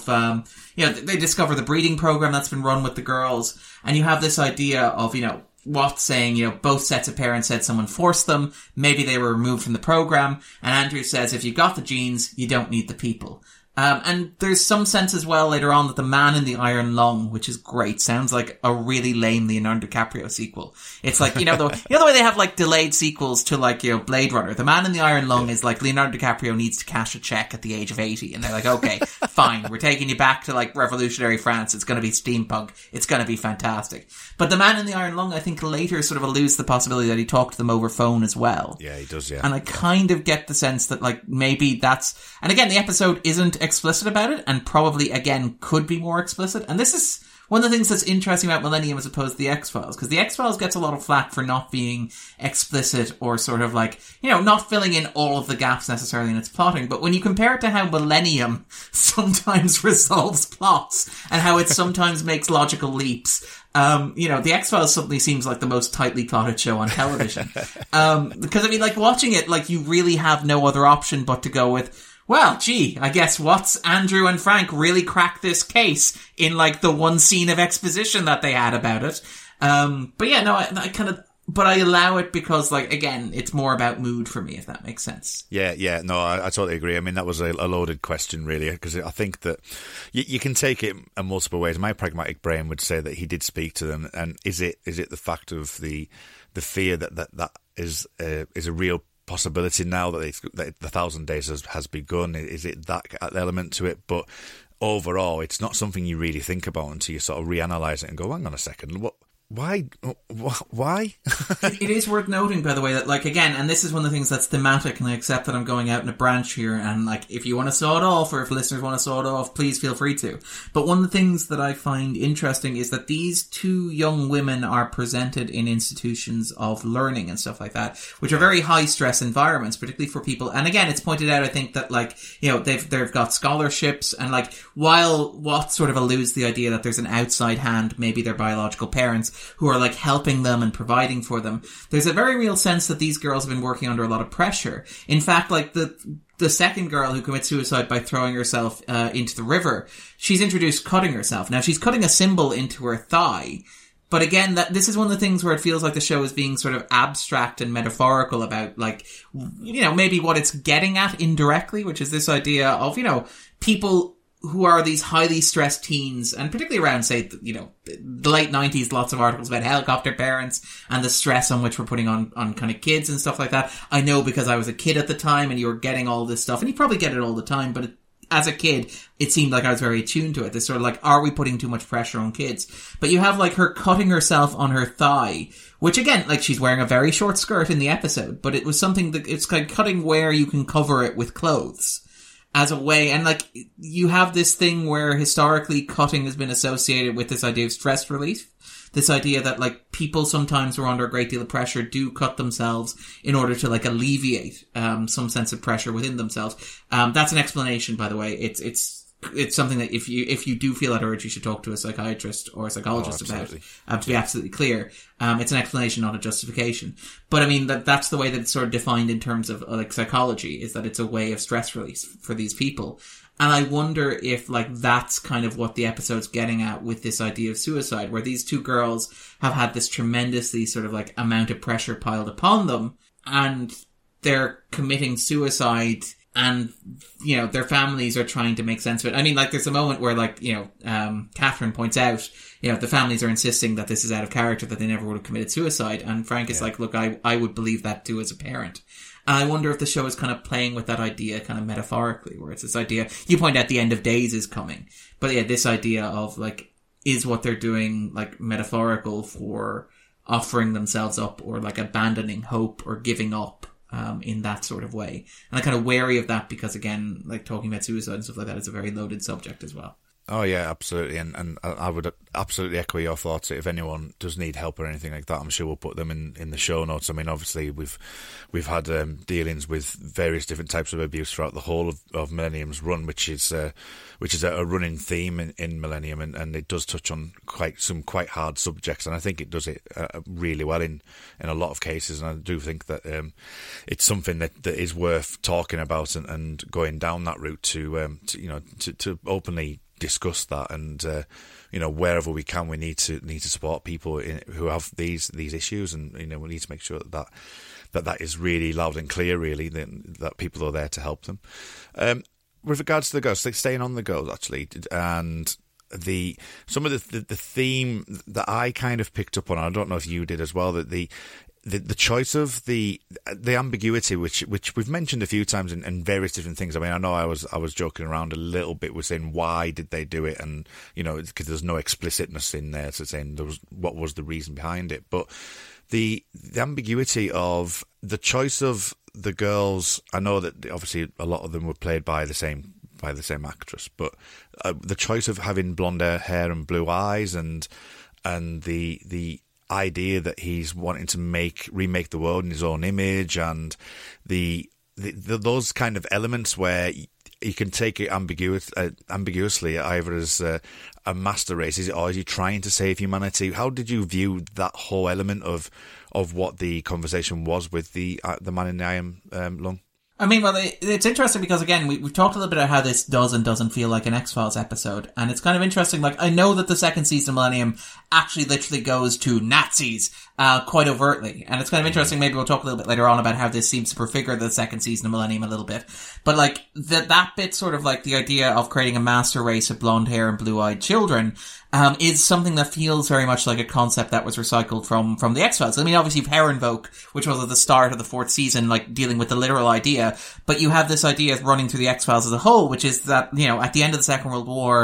they discover the breeding program that's been run with the girls, and you have this idea of, Watts saying, both sets of parents said someone forced them. Maybe they were removed from the program. And Andrew says, if you've got the genes, you don't need the people. And there's some sense as well later on that the Man in the Iron Lung, which is great, sounds like a really lame Leonardo DiCaprio sequel. It's like, the way they have like delayed sequels to like, Blade Runner. The Man in the Iron Lung is like Leonardo DiCaprio needs to cash a check at the age of 80. And they're like, okay, fine. We're taking you back to like revolutionary France. It's going to be steampunk. It's going to be fantastic. But the Man in the Iron Lung, I think later sort of alludes to the possibility that he talked to them over phone as well. Yeah, he does, yeah. And I kind of get the sense that like maybe that's, and again, the episode isn't explicit about it, and probably again could be more explicit. And this is one of the things that's interesting about Millennium as opposed to the X-Files, because the X-Files gets a lot of flack for not being explicit or sort of like, not filling in all of the gaps necessarily in its plotting. But when you compare it to how Millennium sometimes resolves plots and how it sometimes makes logical leaps, the X-Files suddenly seems like the most tightly plotted show on television. Because I mean, like watching it, like you really have no other option but to go with, well, gee, I guess Watts, Andrew and Frank really cracked this case in like the one scene of exposition that they had about it. But yeah, no, but I allow it because like, again, it's more about mood for me, if that makes sense. Yeah, no, I totally agree. I mean, that was a loaded question really, because I think that you can take it in multiple ways. My pragmatic brain would say that he did speak to them, and is it the fact of the fear that is a real possibility now that the 1,000 days has begun? Is it that element to it? But overall, it's not something you really think about until you sort of reanalyze it and go, hang on a second, Why? Why? It is worth noting, by the way, that, like, again, and this is one of the things that's thematic, and I accept that I'm going out in a branch here, and, like, if you want to saw it off, or if listeners want to saw it off, please feel free to. But one of the things that I find interesting is that these two young women are presented in institutions of learning and stuff like that, which are very high-stress environments, particularly for people. And again, it's pointed out, I think, that, like, you know, they've got scholarships, and, like, while what sort of alludes to the idea that there's an outside hand, maybe their biological parents, who are, like, helping them and providing for them, there's a very real sense that these girls have been working under a lot of pressure. In fact, like, the second girl who commits suicide by throwing herself into the river, she's introduced cutting herself. Now, she's cutting a symbol into her thigh, but again, this is one of the things where it feels like the show is being sort of abstract and metaphorical about, like, you know, maybe what it's getting at indirectly, which is this idea of, you know, people who are these highly stressed teens, and particularly around, say, you know, the late 90s, lots of articles about helicopter parents and the stress on which we're putting on kind of kids and stuff like that. I know because I was a kid at the time, and you were getting all this stuff, and you probably get it all the time, but as a kid, it seemed like I was very attuned to it. This sort of, like, are we putting too much pressure on kids? But you have, like, her cutting herself on her thigh, which, again, like, she's wearing a very short skirt in the episode, but it was something that, it's like cutting where you can cover it with clothes. As a way, and, like, you have this thing where historically cutting has been associated with this idea of stress relief. This idea that, like, people sometimes who are under a great deal of pressure do cut themselves in order to, like, alleviate some sense of pressure within themselves. That's an explanation, by the way. It's something that if you do feel that urge, you should talk to a psychiatrist or a psychologist about, to be absolutely clear. It's an explanation, not a justification. But I mean, that's the way that it's sort of defined in terms of, like, psychology, is that it's a way of stress release for these people. And I wonder if, like, that's kind of what the episode's getting at with this idea of suicide, where these two girls have had this tremendously sort of, like, amount of pressure piled upon them, and they're committing suicide, and, you know, their families are trying to make sense of it. I mean, like, there's a moment where, like, you know, Catherine points out, you know, the families are insisting that this is out of character, that they never would have committed suicide, and Frank is like, look, I would believe that too as a parent. And I wonder if the show is kind of playing with that idea kind of metaphorically, where it's this idea, you point out the end of days is coming, but yeah, this idea of, like, is what they're doing, like, metaphorical for offering themselves up, or, like, abandoning hope or giving up in that sort of way. And I'm kind of wary of that because, again, like, talking about suicide and stuff like that is a very loaded subject as well. Oh yeah, absolutely, and I would absolutely echo your thoughts. If anyone does need help or anything like that, I'm sure we'll put them in the show notes. I mean, obviously we've had dealings with various different types of abuse throughout the whole of Millennium's run, which is a running theme in Millennium, and it does touch on some quite hard subjects, and I think it does it really well in a lot of cases. And I do think that it's something that is worth talking about and going down that route to openly discuss that, and you know, wherever we can, we need to support people who have these issues, and, you know, we need to make sure that is really loud and clear, really, that people are there to help them. With regards to the girls, staying on the girls actually, and some of the theme that I kind of picked up on, I don't know if you did as well, that the choice of the ambiguity, which we've mentioned a few times in various different things. I mean, I know I was joking around a little bit with saying, why did they do it? And, you know, because there's no explicitness in there to saying what was the reason behind it. But the ambiguity of the choice of the girls, I know that obviously a lot of them were played by the same actress, but the choice of having blonde hair and blue eyes, and the idea that he's wanting to remake the world in his own image, and those kind of elements where you can take it ambiguously, either as a master race, or is he trying to save humanity? How did you view that whole element of what the conversation was with the Man in the Iron Lung? I mean, well, it's interesting because, again, we've talked a little bit about how this does and doesn't feel like an X-Files episode, and it's kind of interesting. Like, I know that the second season of Millennium actually literally goes to Nazis quite overtly, and it's kind of interesting. Maybe we'll talk a little bit later on about how this seems to prefigure the second season of Millennium a little bit. But, like, that bit, sort of like the idea of creating a master race of blonde hair and blue-eyed children, is something that feels very much like a concept that was recycled from the X-Files. I mean, obviously Herrenvolk, which was at the start of the fourth season, like, dealing with the literal idea, but you have this idea running through the X-Files as a whole, which is that, you know, at the end of the Second World War,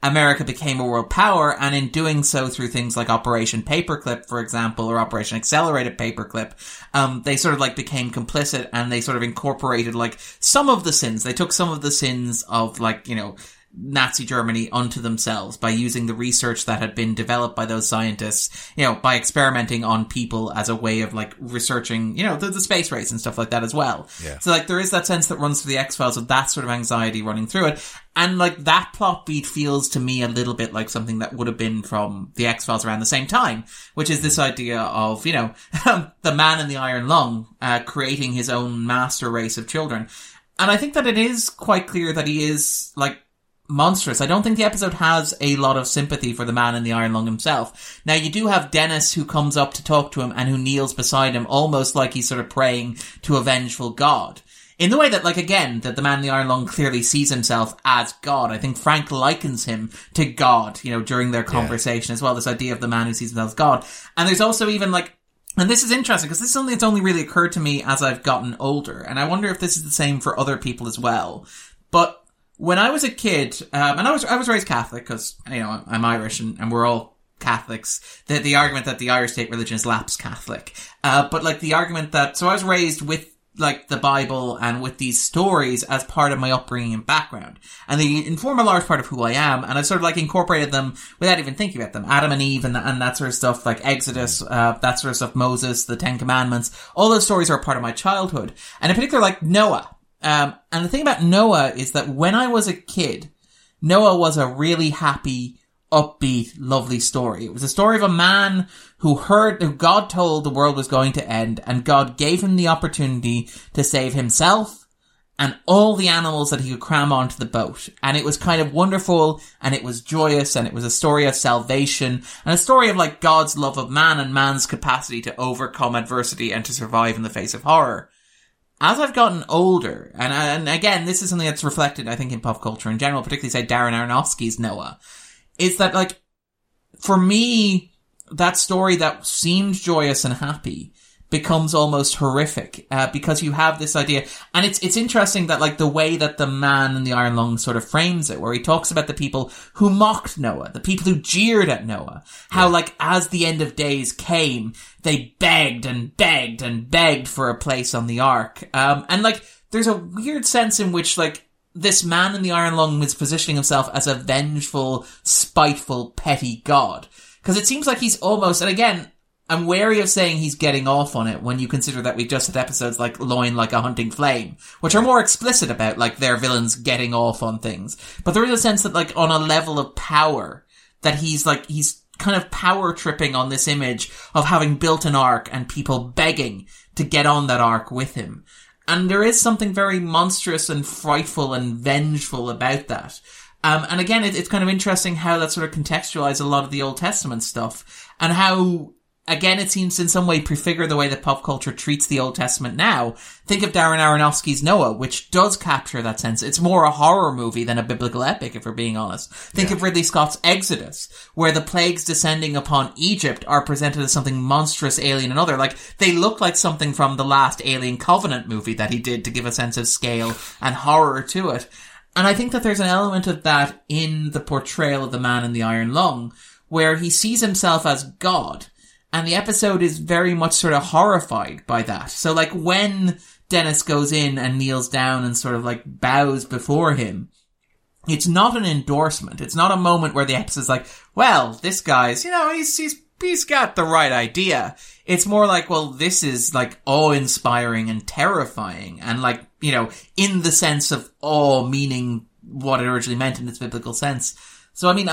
America became a world power, and in doing so through things like Operation Paperclip, for example, or Operation Accelerated Paperclip, they sort of like became complicit, and they sort of incorporated like some of the sins. They took some of the sins of like, you know, Nazi Germany onto themselves by using the research that had been developed by those scientists, you know, by experimenting on people as a way of like researching, you know, the space race and stuff like that as well. Yeah. So like there is that sense that runs through the X-Files of that sort of anxiety running through it. And like that plot beat feels to me a little bit like something that would have been from the X-Files around the same time, which is this idea of, you know, the man in the iron lung, creating his own master race of children. And I think that it is quite clear that he is like monstrous. I don't think the episode has a lot of sympathy for the man in the iron lung himself. Now, you do have Dennis who comes up to talk to him and who kneels beside him, almost like he's sort of praying to a vengeful god. In the way that, like, again, that the man in the iron lung clearly sees himself as God. I think Frank likens him to God, you know, during their conversation as well, this idea of the man who sees himself as God. And there's also even, like, and this is interesting because this is something that's only really occurred to me as I've gotten older. And I wonder if this is the same for other people as well. But when I was a kid, and I was raised Catholic because, you know, I'm Irish and we're all Catholics. The argument that the Irish state religion is lapsed Catholic. But like the argument that, so I was raised with like the Bible and with these stories as part of my upbringing and background. And they inform a large part of who I am. And I've sort of like incorporated them without even thinking about them. Adam and Eve and that sort of stuff, like Exodus, that sort of stuff, Moses, the Ten Commandments. All those stories are a part of my childhood. And in particular, like Noah. And the thing about Noah is that when I was a kid, Noah was a really happy, upbeat, lovely story. It was a story of a man who God told the world was going to end, and God gave him the opportunity to save himself and all the animals that he could cram onto the boat. And it was kind of wonderful, and it was joyous, and it was a story of salvation, and a story of like God's love of man and man's capacity to overcome adversity and to survive in the face of horror. As I've gotten older, and again, this is something that's reflected, I think, in pop culture in general, particularly, say, Darren Aronofsky's Noah, is that, like, for me, that story that seemed joyous and happy becomes almost horrific, because you have this idea, and it's interesting that, like, the way that the man in the iron lung sort of frames it, where he talks about the people who mocked Noah, the people who jeered at Noah, how, like, as the end of days came, they begged and begged and begged for a place on the ark. And, like, there's a weird sense in which, like, this man in the iron lung was positioning himself as a vengeful, spiteful, petty god. Because it seems like he's almost, and again, I'm wary of saying he's getting off on it when you consider that we just had episodes like Loin Like a Hunting Flame, which are more explicit about, like, their villains getting off on things. But there is a sense that, like, on a level of power, that he's kind of power tripping on this image of having built an ark and people begging to get on that ark with him. And there is something very monstrous and frightful and vengeful about that. And again, it's kind of interesting how that sort of contextualizes a lot of the Old Testament stuff, and how, again, it seems to in some way prefigure the way that pop culture treats the Old Testament now. Think of Darren Aronofsky's Noah, which does capture that sense. It's more a horror movie than a biblical epic, if we're being honest. Think of Ridley Scott's Exodus, where the plagues descending upon Egypt are presented as something monstrous, alien, and other. Like, they look like something from the last Alien Covenant movie that he did to give a sense of scale and horror to it. And I think that there's an element of that in the portrayal of the man in the iron lung, where he sees himself as God. And the episode is very much sort of horrified by that. So, like, when Dennis goes in and kneels down and sort of, like, bows before him, it's not an endorsement. It's not a moment where the episode's like, well, this guy's, you know, he's got the right idea. It's more like, well, this is, like, awe-inspiring and terrifying. And, like, you know, in the sense of awe meaning what it originally meant in its biblical sense. So, I mean,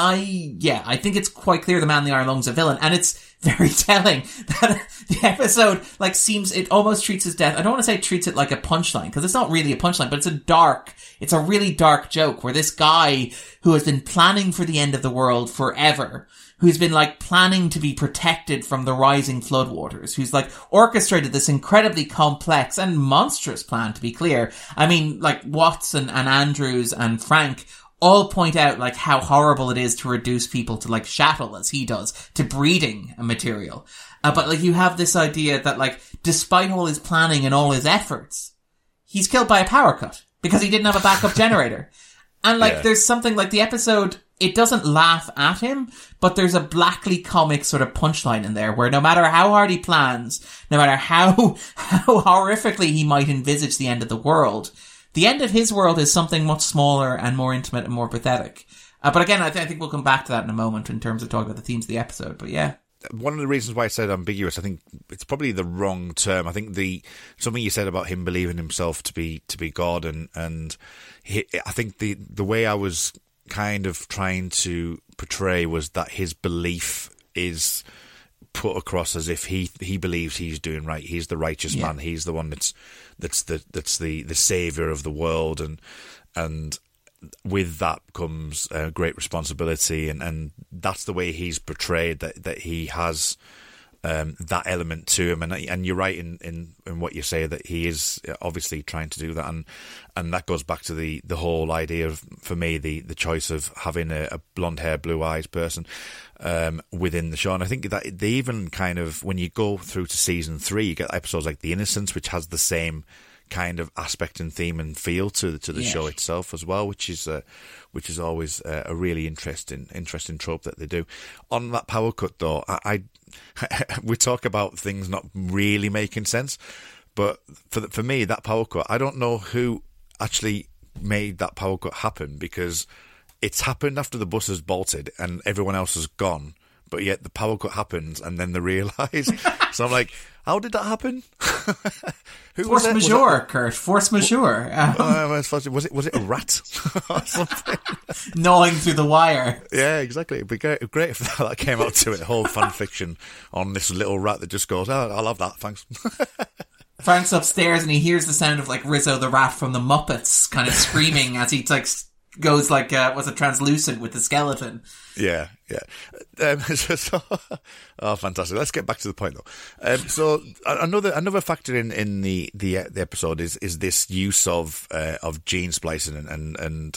I think it's quite clear the man in the iron lung's a villain, and it's very telling that the episode, like, it almost treats his death, I don't want to say treats it like a punchline, because it's not really a punchline, but it's a really dark joke, where this guy who has been planning for the end of the world forever, who's been, like, planning to be protected from the rising floodwaters, who's, like, orchestrated this incredibly complex and monstrous plan, to be clear. I mean, like, Watson and Andrews and Frank all point out, like, how horrible it is to reduce people to, like, chattel, as he does, to breeding material. But, like, you have this idea that, like, despite all his planning and all his efforts, he's killed by a power cut because he didn't have a backup generator. And, like, there's something, like, the episode, it doesn't laugh at him, but there's a blackly comic sort of punchline in there where no matter how hard he plans, no matter how horrifically he might envisage the end of the world, the end of his world is something much smaller and more intimate and more pathetic. But again, I think we'll come back to that in a moment in terms of talking about the themes of the episode, but yeah. One of the reasons why I said ambiguous, I think it's probably the wrong term. I think something you said about him believing himself to be God, and I think the way I was kind of trying to portray was that his belief is put across as if he believes he's doing right. He's the righteous man. He's the one that's the savior of the world, and with that comes great responsibility, and that's the way he's portrayed, that he has that element to him, and you're right in what you say, that he is obviously trying to do that, and that goes back to the whole idea of, for me, the choice of having a blonde hair, blue eyes person within the show. And I think that they even kind of, when you go through to season 3, you get episodes like The Innocents, which has the same kind of aspect and theme and feel to the show itself as well, which is always a really interesting trope that they do. On that power cut, though, I we talk about things not really making sense, but for me, that power cut, I don't know who actually made that power cut happen, because it's happened after the bus has bolted and everyone else has gone, but yet the power cut happens and then they realise. So I'm like, how did that happen? Force majeure, Kurt. Force majeure. Was it a rat or something? Gnawing through the wire. Yeah, exactly. It'd be great if that came out to it. A whole fan fiction on this little rat that just goes, "Oh, I'll have that, thanks." Frank's upstairs and he hears the sound of, like, Rizzo the rat from the Muppets kind of screaming as he, like, goes like, was it translucent with the skeleton? Yeah. Oh, fantastic. Let's get back to the point, though. So another factor in the episode is this use of gene splicing and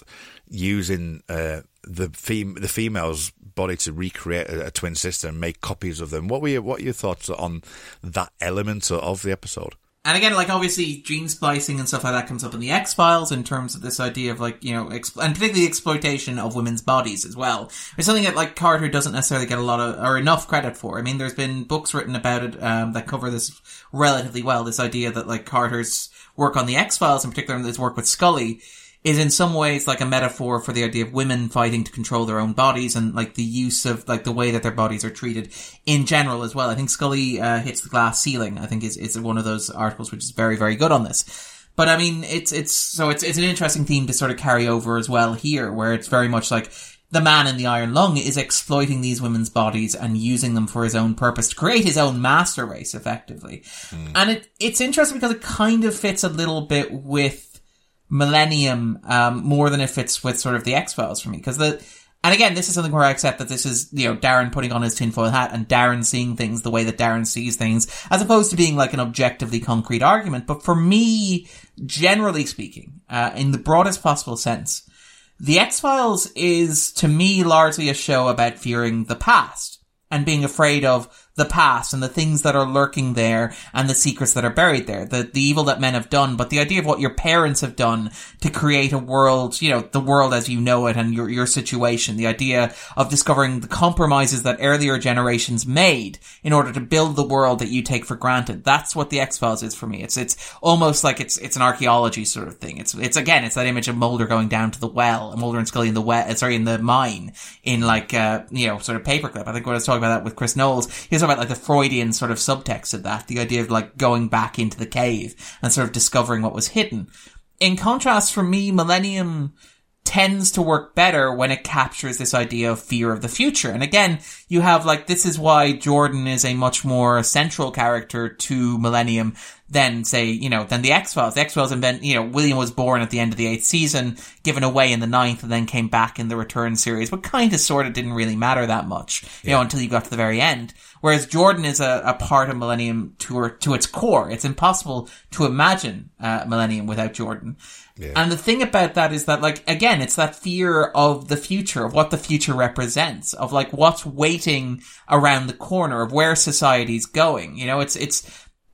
using the female's body to recreate a twin sister and make copies of them. What are your thoughts on that element of the episode? And again, like, obviously, gene splicing and stuff like that comes up in the X-Files in terms of this idea of, like, you know, and particularly the exploitation of women's bodies as well. It's something that, like, Carter doesn't necessarily get a lot of, or enough credit for. I mean, there's been books written about it, that cover this relatively well. This idea that, like, Carter's work on the X-Files, in particular his work with Scully, is in some ways like a metaphor for the idea of women fighting to control their own bodies, and, like, the use of, like, the way that their bodies are treated in general as well. I think Scully hits the glass ceiling, I think is one of those articles which is very, very good on this. But I mean, it's an interesting theme to sort of carry over as well here, where it's very much like the man in the iron lung is exploiting these women's bodies and using them for his own purpose to create his own master race, effectively. And it's interesting because it kind of fits a little bit with Millennium, more than it fits with sort of the X-Files for me. And again, this is something where I accept that this is, you know, Darren putting on his tinfoil hat and Darren seeing things the way that Darren sees things, as opposed to being like an objectively concrete argument. But for me, generally speaking, in the broadest possible sense, the X-Files is, to me, largely a show about fearing the past and being afraid of the past and the things that are lurking there and the secrets that are buried there, the evil that men have done, but the idea of what your parents have done to create a world, you know, the world as you know it and your situation, the idea of discovering the compromises that earlier generations made in order to build the world that you take for granted. That's what the X-Files is for me. It's almost like it's an archaeology sort of thing. It's that image of Mulder going down to the well, Mulder and Scully in the mine in, like, you know, sort of Paperclip. I think when I was talking about that with Chris Knowles, he was about, like, the Freudian sort of subtext of that, the idea of, like, going back into the cave and sort of discovering what was hidden. In contrast, for me, Millennium tends to work better when it captures this idea of fear of the future. And again, you have, like, this is why Jordan is a much more central character to Millennium than, say, you know, than the X-Files. The X-Files William was born at the end of the 8th season, given away in the 9th, and then came back in the return series, but kind of sort of didn't really matter that much, you know, until you got to the very end. Whereas Jordan is a part of Millennium to its core. It's impossible to imagine Millennium without Jordan. Yeah. And the thing about that is that, like, again, it's that fear of the future, of what the future represents, of, like, what's waiting around the corner, of where society's going. You know, it's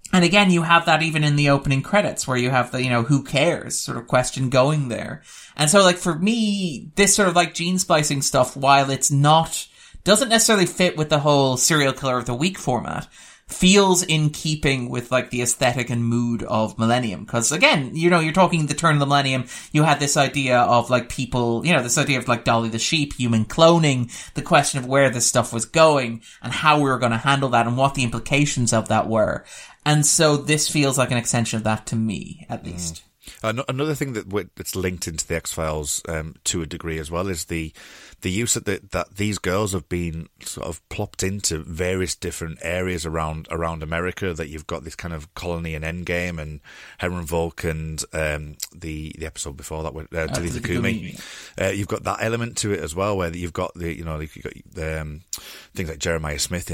And again, you have that even in the opening credits where you have the, who cares sort of question going there. And so, like, for me, this sort of like gene splicing stuff, while doesn't necessarily fit with the whole serial killer of the week format, feels in keeping with like the aesthetic and mood of Millennium. Cause again, you're talking the turn of the millennium, you had this idea of like people, this idea of like Dolly the sheep, human cloning, the question of where this stuff was going and how we were going to handle that and what the implications of that were. And so this feels like an extension of that to me, at least. Another thing that's linked into the X-Files to a degree as well is the use that these girls have been sort of plopped into various different areas around America. That you've got this kind of Colony and Endgame and Herrenvolk and the episode before that with Tilly the Kumi. You've got that element to it as well, where you've got you've got things like Jeremiah Smith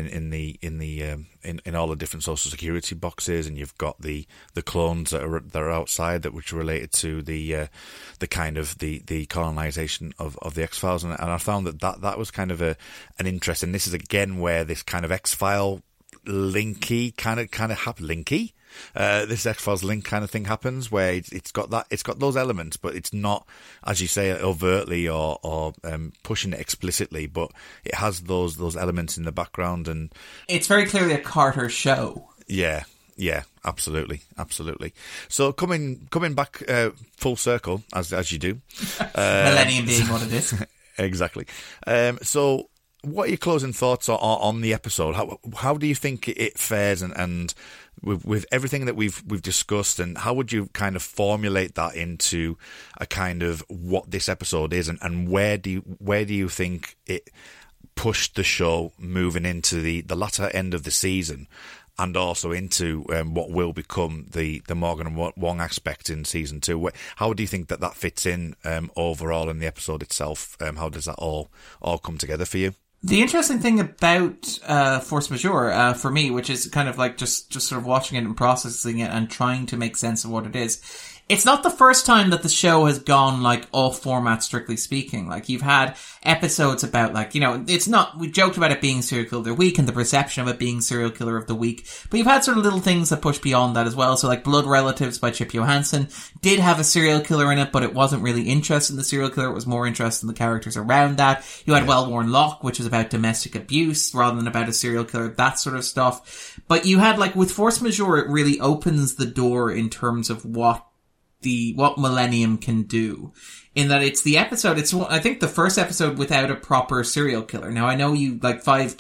in all the different Social Security boxes, and you've got the clones that are outside which are related to the kind of the colonization of the X-Files, and I found that was kind of an interest. And this is again where this kind of X-File linky kind of linky. This X-Files link kind of thing happens where it's got those elements, but it's not, as you say, overtly or pushing it explicitly, but it has those elements in the background, and it's very clearly a Carter show. Yeah, absolutely. So coming back full circle as you do, Millennium being what it is. Exactly. So what are your closing thoughts on the episode? How do you think it fares, and with everything that we've discussed, and how would you kind of formulate that into a kind of what this episode is, and where do you think it pushed the show moving into the latter end of the season, and also into what will become the Morgan and Wong aspect in season 2? How do you think that fits in overall in the episode itself? How does that all come together for you? The interesting thing about Force Majeure for me, which is kind of like just sort of watching it and processing it and trying to make sense of what it is, it's not the first time that the show has gone like off format, strictly speaking. Like, you've had episodes about like, it's not, we joked about it being serial killer of the week and the perception of it being serial killer of the week, but you've had sort of little things that push beyond that as well. So like Blood Relatives by Chip Johansson did have a serial killer in it, but it wasn't really interested in the serial killer. It was more interested in the characters around that. You had Well-Worn Lock, which was about domestic abuse rather than about a serial killer, that sort of stuff. But you had like with Force Majeure, it really opens the door in terms of what Millennium can do, in that it's the episode, it's I think the first episode without a proper serial killer. Now I know you like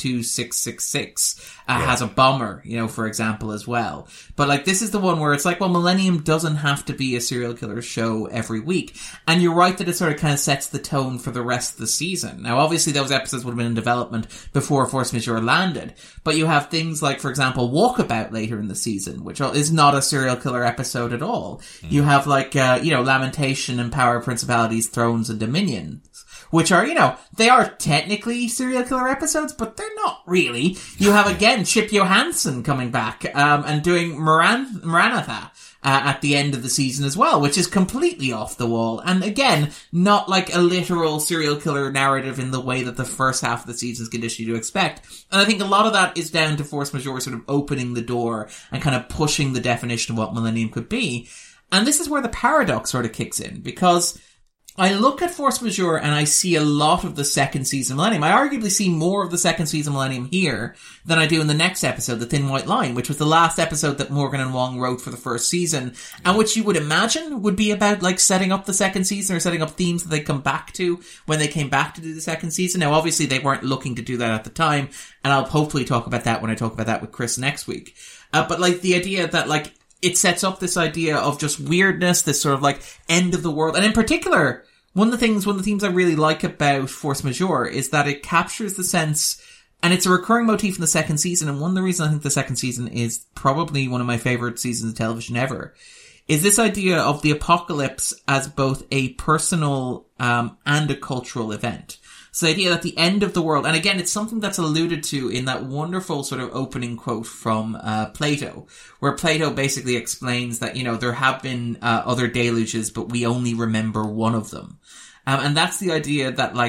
52666 has a bomber, for example, as well. But like this is the one where it's like, well, Millennium doesn't have to be a serial killer show every week. And you're right that it sort of kind of sets the tone for the rest of the season. Now obviously those episodes would have been in development before Force Majeure landed. But you have things like, for example, Walkabout later in the season, which is not a serial killer episode at all. You have like, Lamentation and Power, Principalities, Thrones and Dominions, which are, they are technically serial killer episodes, but they're not really. You have, again, Chip Johansson coming back, and doing Maranatha, at the end of the season as well, which is completely off the wall. And again, not like a literal serial killer narrative in the way that the first half of the season is conditioned you to expect. And I think a lot of that is down to Force Majeure sort of opening the door and kind of pushing the definition of what Millennium could be. And this is where the paradox sort of kicks in, because I look at Force Majeure and I see a lot of the second season Millennium. I arguably see more of the second season Millennium here than I do in the next episode, The Thin White Line, which was the last episode that Morgan and Wong wrote for the first season, and which you would imagine would be about like setting up the second season or setting up themes that they come back to when they came back to do the second season. Now obviously they weren't looking to do that at the time, and I'll hopefully talk about that when I talk about that with Chris next week. But like the idea that like it sets up this idea of just weirdness, this sort of like end of the world, and in particular, one of the themes I really like about Force Majeure is that it captures the sense, and it's a recurring motif in the second season, and one of the reasons I think the second season is probably one of my favorite seasons of television ever, is this idea of the apocalypse as both a personal and a cultural event. So the idea that the end of the world, and again, it's something that's alluded to in that wonderful sort of opening quote from Plato, where Plato basically explains that, there have been other deluges, but we only remember one of them. And that's the idea that, like,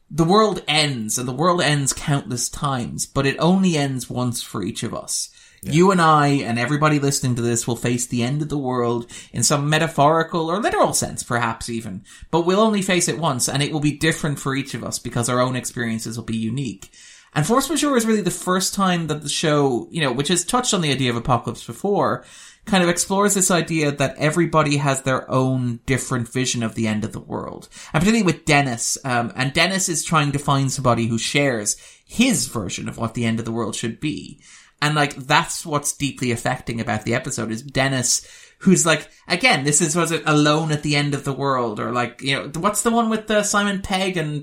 the world ends, and the world ends countless times, but it only ends once for each of us. Yeah. You and I and everybody listening to this will face the end of the world in some metaphorical or literal sense, perhaps even. But we'll only face it once, and it will be different for each of us because our own experiences will be unique. And Force Majeure is really the first time that the show, which has touched on the idea of apocalypse before, kind of explores this idea that everybody has their own different vision of the end of the world. And particularly with Dennis. And Dennis is trying to find somebody who shares his version of what the end of the world should be. And that's what's deeply affecting about the episode is Dennis, who's again, was it Alone at the End of the World? Or what's the one with Simon Pegg and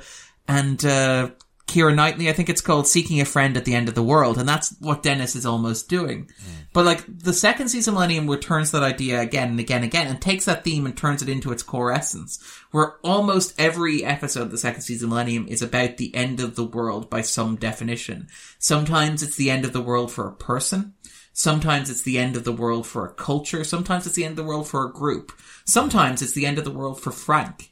Keira Knightley? I think it's called Seeking a Friend at the End of the World. And that's what Dennis is almost doing. But the second season Millennium returns that idea again and again and again and takes that theme and turns it into its core essence, where almost every episode of the second season Millennium is about the end of the world by some definition. Sometimes it's the end of the world for a person. Sometimes it's the end of the world for a culture. Sometimes it's the end of the world for a group. Sometimes it's the end of the world for Frank.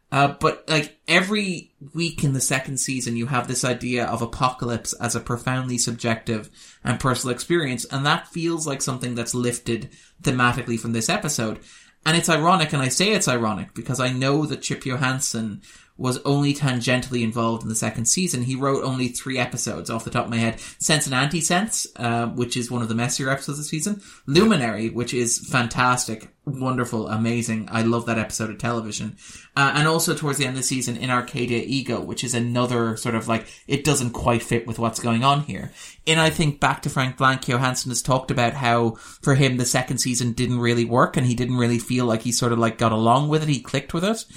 But every week in the second season, you have this idea of apocalypse as a profoundly subjective and personal experience. And that feels like something that's lifted thematically from this episode. And it's ironic, and I say it's ironic because I know that Chip Johansson was only tangentially involved in the second season. He wrote only 3 episodes off the top of my head. Sense and Anti-Sense, which is one of the messier episodes of the season. Luminary, which is fantastic, wonderful, amazing. I love that episode of television. And also towards the end of the season, In Arcadia Ego, which is another sort of it doesn't quite fit with what's going on here. And I think back to Frank Blanc, Johansson has talked about how for him the second season didn't really work and he didn't really feel like he sort of got along with it. He clicked with it.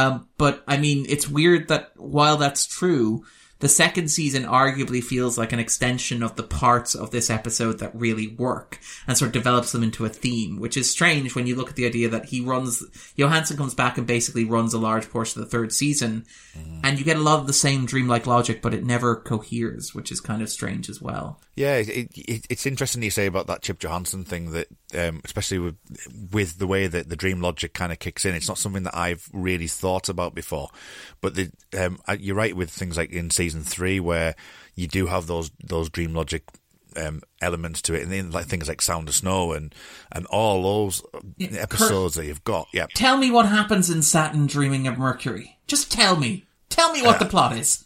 But I mean, it's weird that while that's true, the second season arguably feels like an extension of the parts of this episode that really work and sort of develops them into a theme, which is strange when you look at the idea that Johansson comes back and basically runs a large portion of the third season and you get a lot of the same dreamlike logic, but it never coheres, which is kind of strange as well. Yeah, it's interesting you say about that Chip Johansson thing that, especially with the way that the dream logic kind of kicks in. It's not something that I've really thought about before, but you're right with things like in season 3 where you do have those dream logic elements to it, and then things like Sound of Snow and all those episodes that you've got. Yeah, tell me what happens in Saturn Dreaming of Mercury. Just tell me what the plot is.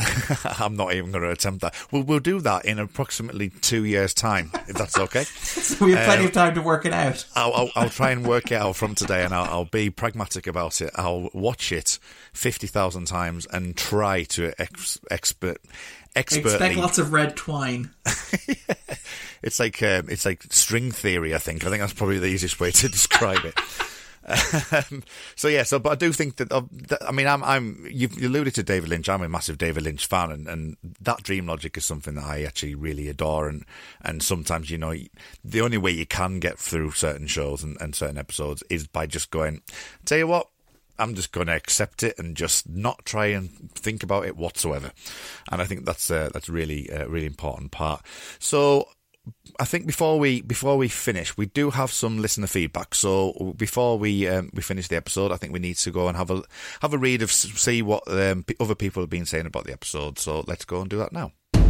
I'm not even going to attempt that. We'll do that in approximately 2 years' time, if that's okay. So we have plenty of time to work it out. I'll try and work it out from today, and I'll be pragmatic about it. I'll watch it 50,000 times and try to expertly. Expect lots of red twine. Yeah. It's like string theory. I think that's probably the easiest way to describe it. But I do think that you've alluded to David Lynch. I'm a massive David Lynch fan, and that dream logic is something that I actually really adore. And sometimes, the only way you can get through certain shows and certain episodes is by just going, tell you what, I'm just going to accept it and just not try and think about it whatsoever. And I think that's really a really important part. So I think before we finish, we do have some listener feedback. So before we finish the episode, I think we need to go and have a read of see what other people have been saying about the episode. So let's go and do that now.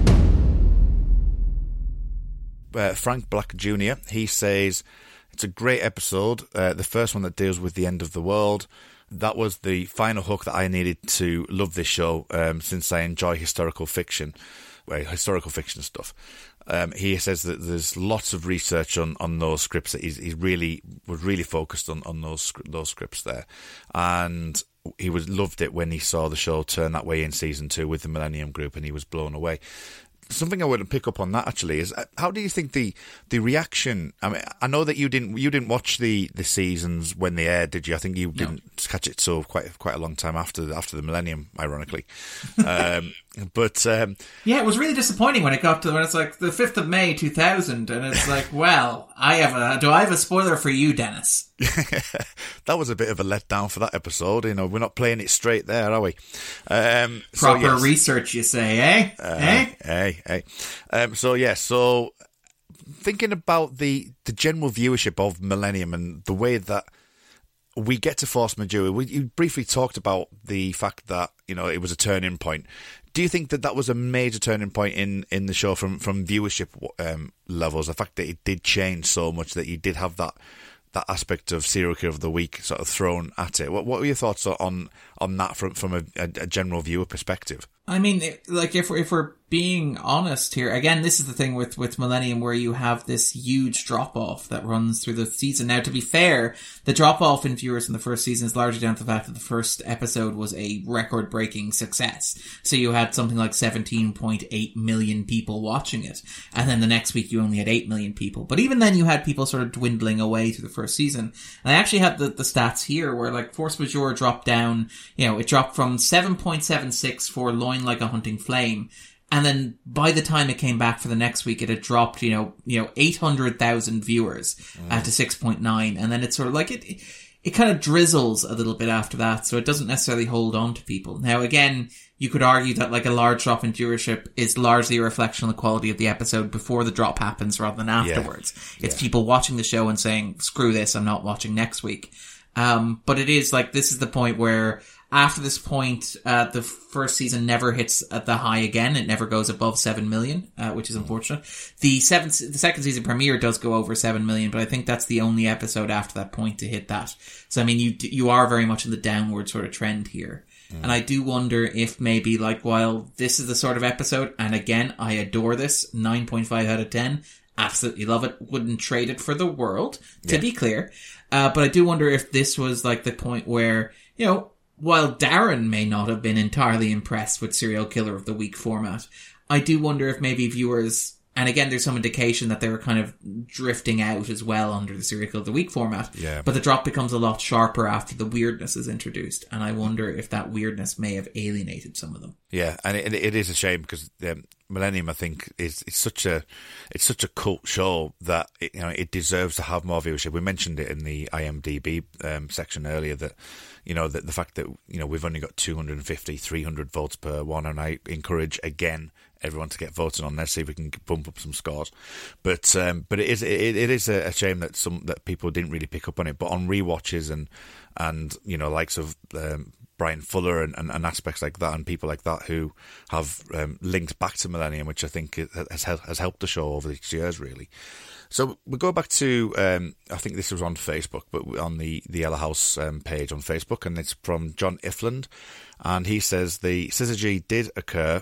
Frank Black Jr., he says, it's a great episode. The first one that deals with the end of the world. That was the final hook that I needed to love this show, since I enjoy historical fiction stuff. He says that there's lots of research on those scripts. That he was really focused on those scripts there, and he loved it when he saw the show turn that way in season 2 with the Millennium Group, and he was blown away. Something I want to pick up on that actually is, how do you think the reaction? I mean, I know that you didn't watch the seasons when they aired, did you? I think you didn't catch it till quite a long time after the Millennium, ironically. But yeah, it was really disappointing when it's like the 5th of May 2000, and it's like, well, I have a spoiler for you, Dennis. That was a bit of a letdown for that episode. We're not playing it straight there, are we? Proper research, you say, eh? So thinking about the general viewership of Millennium and the way that we get to force majeure. You briefly talked about the fact that, it was a turning point. Do you think that was a major turning point in the show from viewership levels? The fact that it did change so much, that you did have that aspect of Serial Killer of the Week sort of thrown at it. What were your thoughts on that from a general viewer perspective? I mean, if we're being honest here, again, this is the thing with Millennium, where you have this huge drop-off that runs through the season. Now, to be fair, the drop-off in viewers in the first season is largely down to the fact that the first episode was a record-breaking success. So you had something like 17.8 million people watching it. And then the next week you only had 8 million people. But even then you had people sort of dwindling away through the first season. And I actually have the stats here where, like, Force Majeure dropped down, it dropped from 7.76 for Loin Like a Hunting Flame. And then by the time it came back for the next week, it had dropped, 800,000 viewers to 6.9. And then it's sort of like it kind of drizzles a little bit after that. So it doesn't necessarily hold on to people. Now, again, you could argue that like a large drop in viewership is largely a reflection on the quality of the episode before the drop happens rather than afterwards. Yeah. It's people watching the show and saying, screw this, I'm not watching next week. But it is like, this is the point where after this point, the first season never hits at the high again. It never goes above 7 million, which is unfortunate. The second season premiere does go over 7 million, but I think that's the only episode after that point to hit that. So, I mean, you are very much in the downward sort of trend here. And I do wonder if maybe, like, while this is the sort of episode, and again, I adore this, 9.5 out of 10, absolutely love it, wouldn't trade it for the world, to be clear. But I do wonder if this was, like, the point where, while Darren may not have been entirely impressed with Serial Killer of the Week format, I do wonder if maybe viewers, and again, there's some indication that they were kind of drifting out as well under the Serial Killer of the Week format. Yeah. But the drop becomes a lot sharper after the weirdness is introduced. And I wonder if that weirdness may have alienated some of them. Yeah, and it is a shame because Millennium, I think, is such a cult show that it deserves to have more viewership. We mentioned it in the IMDb section earlier that the fact that we've only got 250, 300 votes per one, and I encourage again everyone to get voted on there, see if we can bump up some scores. But it is a shame that people didn't really pick up on it. But on rewatches and likes of Brian Fuller and aspects like that, and people like that who have linked back to Millennium, which I think has helped the show over these years, really. So we go back to, I think this was on Facebook, but on the Ella House page on Facebook, and it's from John Ifland, and he says the syzygy did occur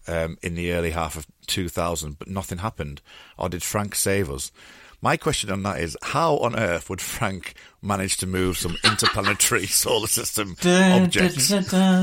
in the early half of 2000, but nothing happened. Or did Frank save us? My question on that is, how on earth would Frank manage to move some interplanetary solar system objects?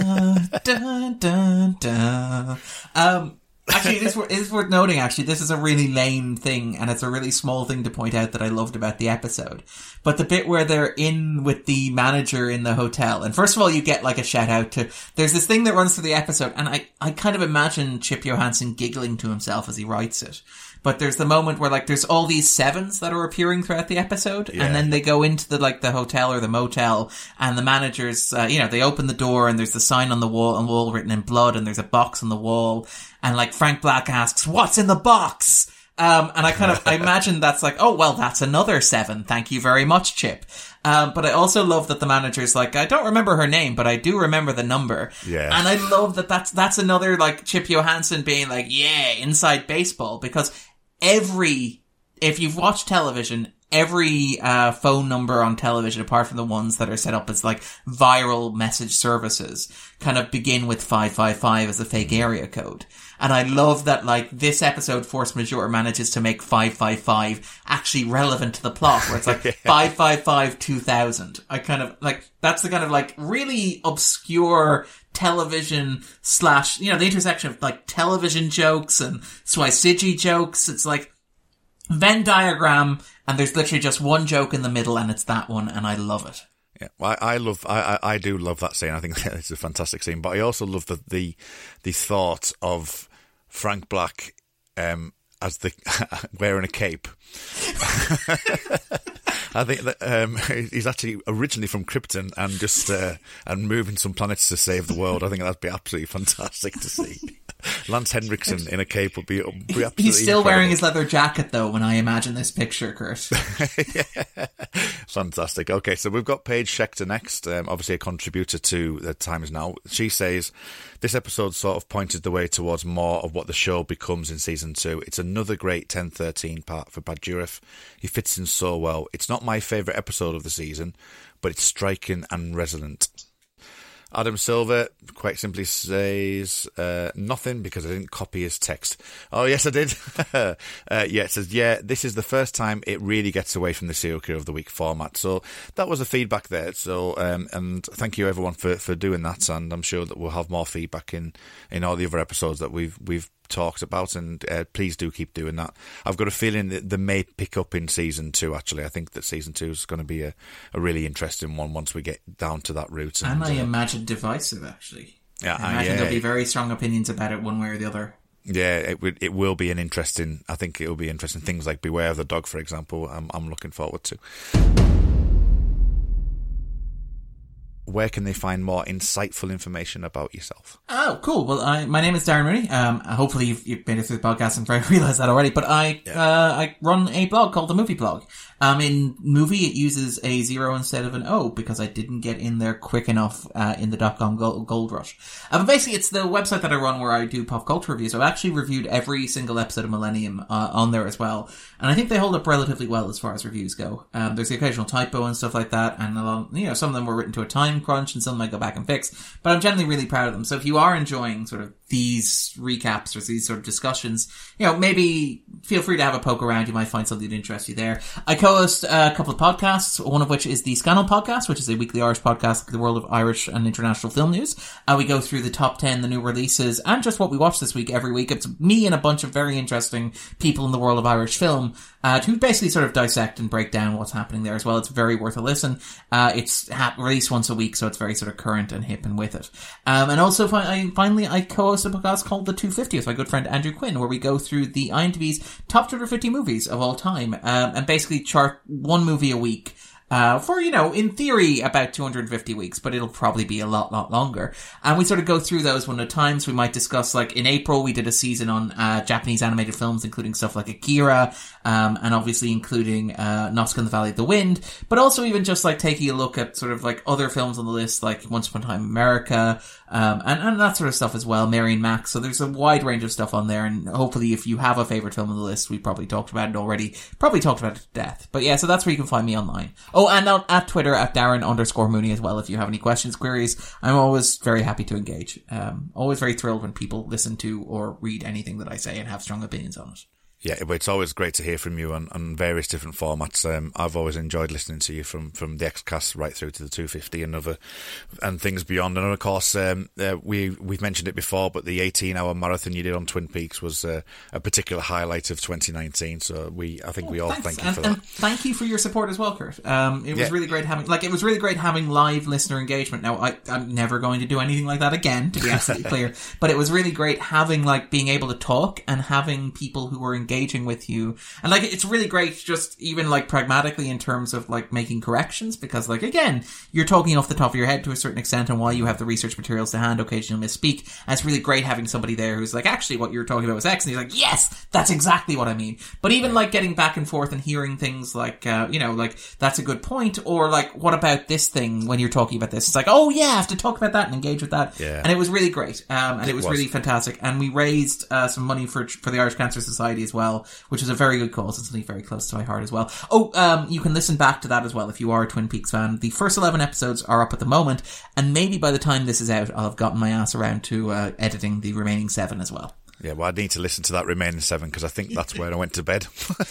Actually, it is worth noting, actually, this is a really lame thing, and it's a really small thing to point out that I loved about the episode. But the bit where they're in with the manager in the hotel, and first of all, you get like a shout out to, there's this thing that runs through the episode, and I kind of imagine Chip Johansson giggling to himself as he writes it. But there's the moment where, like, there's all these sevens that are appearing throughout the episode, and then they go into the hotel or the motel, and the managers, they open the door, and there's the sign on the wall written in blood, and there's a box on the wall, and like Frank Black asks, "What's in the box?" And I imagine that's like, oh, well, that's another 7. Thank you very much, Chip. But I also love that the manager's like, I don't remember her name, but I do remember the number. Yeah. And I love that that's another, like, Chip Johansson being like, yeah, inside baseball, because if you've watched television, every phone number on television, apart from the ones that are set up as like viral message services, kind of begin with 555 as a fake area code. And I love that, like, this episode, Force Majeure, manages to make 555 actually relevant to the plot, where it's like 555 2000. I kind of, like, that's the kind of, like, really obscure television / the intersection of, like, television jokes and Syzygy jokes. It's like Venn diagram, and there's literally just one joke in the middle, and it's that one, and I love it. Yeah, well, I do love that scene. I think it's a fantastic scene, but I also love the thought of Frank Black as the wearing a cape. I think that he's actually originally from Krypton and just and moving some planets to save the world. I think that'd be absolutely fantastic to see. Lance Henriksen in a cape would be absolutely He's still incredible. wearing his leather jacket, though, when I imagine this picture, Kurt. Yeah. Fantastic. Okay, so we've got Paige Schechter next, obviously a contributor to The Time Is Now. She says, this episode sort of pointed the way towards more of what the show becomes in season 2. It's another great 10-13 part for Badgeworth. He fits in so well. It's not my favourite episode of the season, but it's striking and resonant. Adam Silver quite simply says, nothing because I didn't copy his text. Oh, yes, I did. It says, this is the first time it really gets away from the serial killer of the week format. So that was the feedback there. So, and thank you everyone for doing that. And I'm sure that we'll have more feedback in all the other episodes that we've talked about, and please do keep doing that. I've got a feeling that they may pick up in season 2. Actually, I think that season 2 is going to be a really interesting one once we get down to that route. And I imagine divisive, actually. I imagine there'll be very strong opinions about it one way or the other. Yeah, it will be an interesting. I think it will be interesting. Things like Beware of the Dog, for example. I'm looking forward to. Where can they find more insightful information about yourself? Oh, cool. Well, my name is Darren Rooney. Hopefully you've made it through the podcast and realised that already, but I run a blog called The Movie Blog. In movie, it uses a 0 instead of an O because I didn't get in there quick enough in the .com gold rush. But basically, it's the website that I run where I do pop culture reviews. I've actually reviewed every single episode of Millennium on there as well, and I think they hold up relatively well as far as reviews go. There's the occasional typo and stuff like that, and some of them were written to a time crunch, and some I go back and fix. But I'm generally really proud of them. So if you are enjoying sort of these recaps or these sort of discussions, maybe feel free to have a poke around. You might find something that interests you there. I co-host a couple of podcasts, one of which is the Scannell Podcast, which is a weekly Irish podcast of the world of Irish and international film news. We go through the top 10, the new releases, and just what we watched this week every week. It's me and a bunch of very interesting people in the world of Irish film to basically sort of dissect and break down what's happening there as well. It's very worth a listen. It's released once a week, so it's very sort of current and hip and with it. And also, finally, I co-host a podcast called The 250 with my good friend Andrew Quinn, where we go through the IMDb's top 250 movies of all time, and basically chart one movie a week. For, in theory, about 250 weeks, but it'll probably be a lot longer. And we sort of go through those one at a time, so we might discuss, like, in April, we did a season on Japanese animated films, including stuff like Akira, and obviously including Nausicaa and the Valley of the Wind, but also even just, like, taking a look at sort of, like, other films on the list, like Once Upon a Time in America, and that sort of stuff as well, Mary and Max. So there's a wide range of stuff on there, and hopefully if you have a favourite film on the list, we've probably talked about it already, probably talked about it to death. But yeah, so that's where you can find me online. Oh, and at Twitter, at Darren_Mooney as well, if you have any questions, queries. I'm always very happy to engage. Always very thrilled when people listen to or read anything that I say and have strong opinions on it. Yeah, it's always great to hear from you on various different formats. I've always enjoyed listening to you from the Xcast right through to the 250 and things beyond. And of course, we've mentioned it before, but the 18-hour marathon you did on Twin Peaks was a particular highlight of 2019. So I think we all thank you for that. And thank you for your support as well, Kurt. It was really great having live listener engagement. Now, I'm never going to do anything like that again, to be absolutely clear. But it was really great having being able to talk and having people who were engaging with you, and it's really great just even pragmatically in terms of making corrections, because again, you're talking off the top of your head to a certain extent, and while you have the research materials to hand, occasionally misspeak, and it's really great having somebody there who's actually what you're talking about was X, and he's like, yes, that's exactly what I mean. But even getting back and forth and hearing things that's a good point, or what about this thing when you're talking about this, it's oh yeah, I have to talk about that and engage with that. And it was really great, and it was really fantastic, and we raised some money for the Irish Cancer Society as well, which is a very good cause. It's something very close to my heart as well. You can listen back to that as well if you are a Twin Peaks fan. The first 11 episodes are up at the moment, and maybe by the time this is out, I'll have gotten my ass around to editing the remaining 7 as well. Yeah, well, I need to listen to that remaining 7 because I think that's where I went to bed.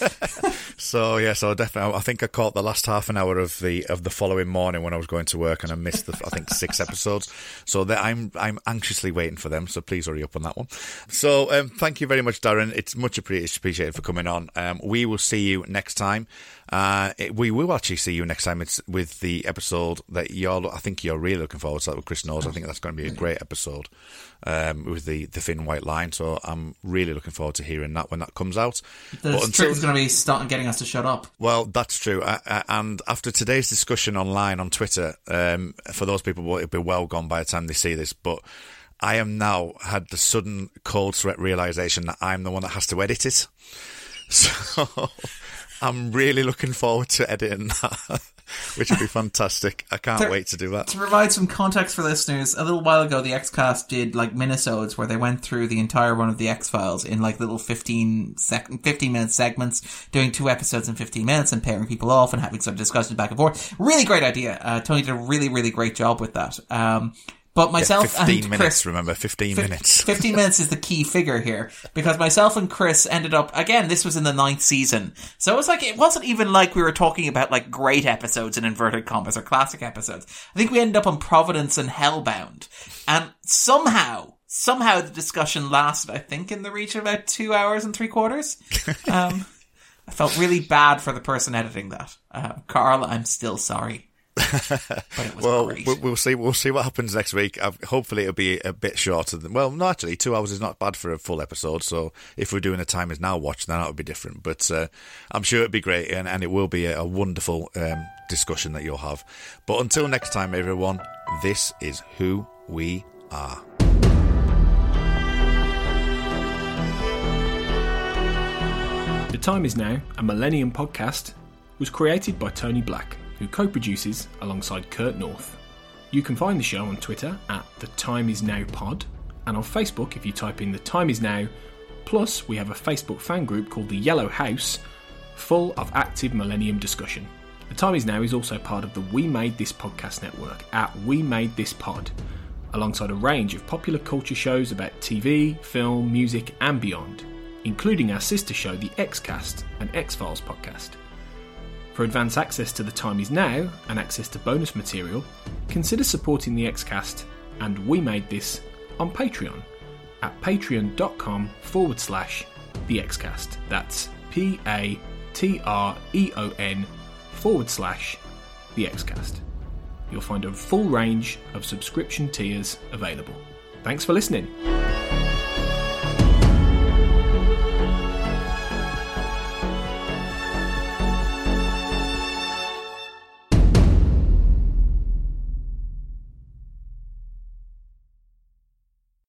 So definitely, I think I caught the last half an hour of the following morning when I was going to work, and I missed I think 6 episodes. So I'm anxiously waiting for them. So please hurry up on that one. So thank you very much, Darren. It's much appreciated for coming on. We will see you next time. We will actually see you next time. It's with the episode that I think you're really looking forward to, that with Chris Knowles. I think that's going to be a great episode with the Thin White Line. So So I'm really looking forward to hearing that when that comes out. The trick is going to be getting us to shut up. Well, that's true. And after today's discussion online on Twitter, for those people, it'll be well gone by the time they see this, but I am now had the sudden cold sweat realisation that I'm the one that has to edit it. So I'm really looking forward to editing that, which would be fantastic. I can't wait to do that. To provide some context for listeners, a little while ago, the Xcast did like minisodes where they went through the entire run of the X-Files in like little 15-minute segments, doing 2 episodes in 15 minutes and pairing people off and having some discussions back and forth. Really great idea. Tony did a really, really great job with that. But myself 15 and minutes, Chris, remember, 15 minutes. 15 minutes is the key figure here, because myself and Chris ended up, again, this was in the 9th season, so it wasn't even like we were talking about like great episodes in inverted commas or classic episodes. I think we ended up on Providence and Hellbound, and somehow the discussion lasted, I think, in the region of about 2 hours and 3/4. I felt really bad for the person editing that. Carl, I'm still sorry. But it was great. We'll see what happens next week. Hopefully it'll be a bit shorter than, well, no, actually 2 hours is not bad for a full episode, so if we're doing a Time Is Now watch, then that would be different, but I'm sure it'll be great, and it will be a wonderful discussion that you'll have. But until next time, everyone, this is who we are. The Time Is Now, a Millennium podcast, was created by Tony Black, who co-produces alongside Kurt North. You can find the show on Twitter at The Time Is Now Pod, and on Facebook if you type in The Time Is Now. Plus, we have a Facebook fan group called The Yellow House, full of active Millennium discussion. The Time Is Now is also part of the We Made This podcast network at We Made This Pod, alongside a range of popular culture shows about TV, film, music and beyond, including our sister show The Xcast, an X-Files podcast. For advance access to The Time Is Now and access to bonus material, consider supporting the Xcast and We Made This on Patreon at patreon.com/The Xcast. That's patreon.com/The Xcast. You'll find a full range of subscription tiers available. Thanks for listening.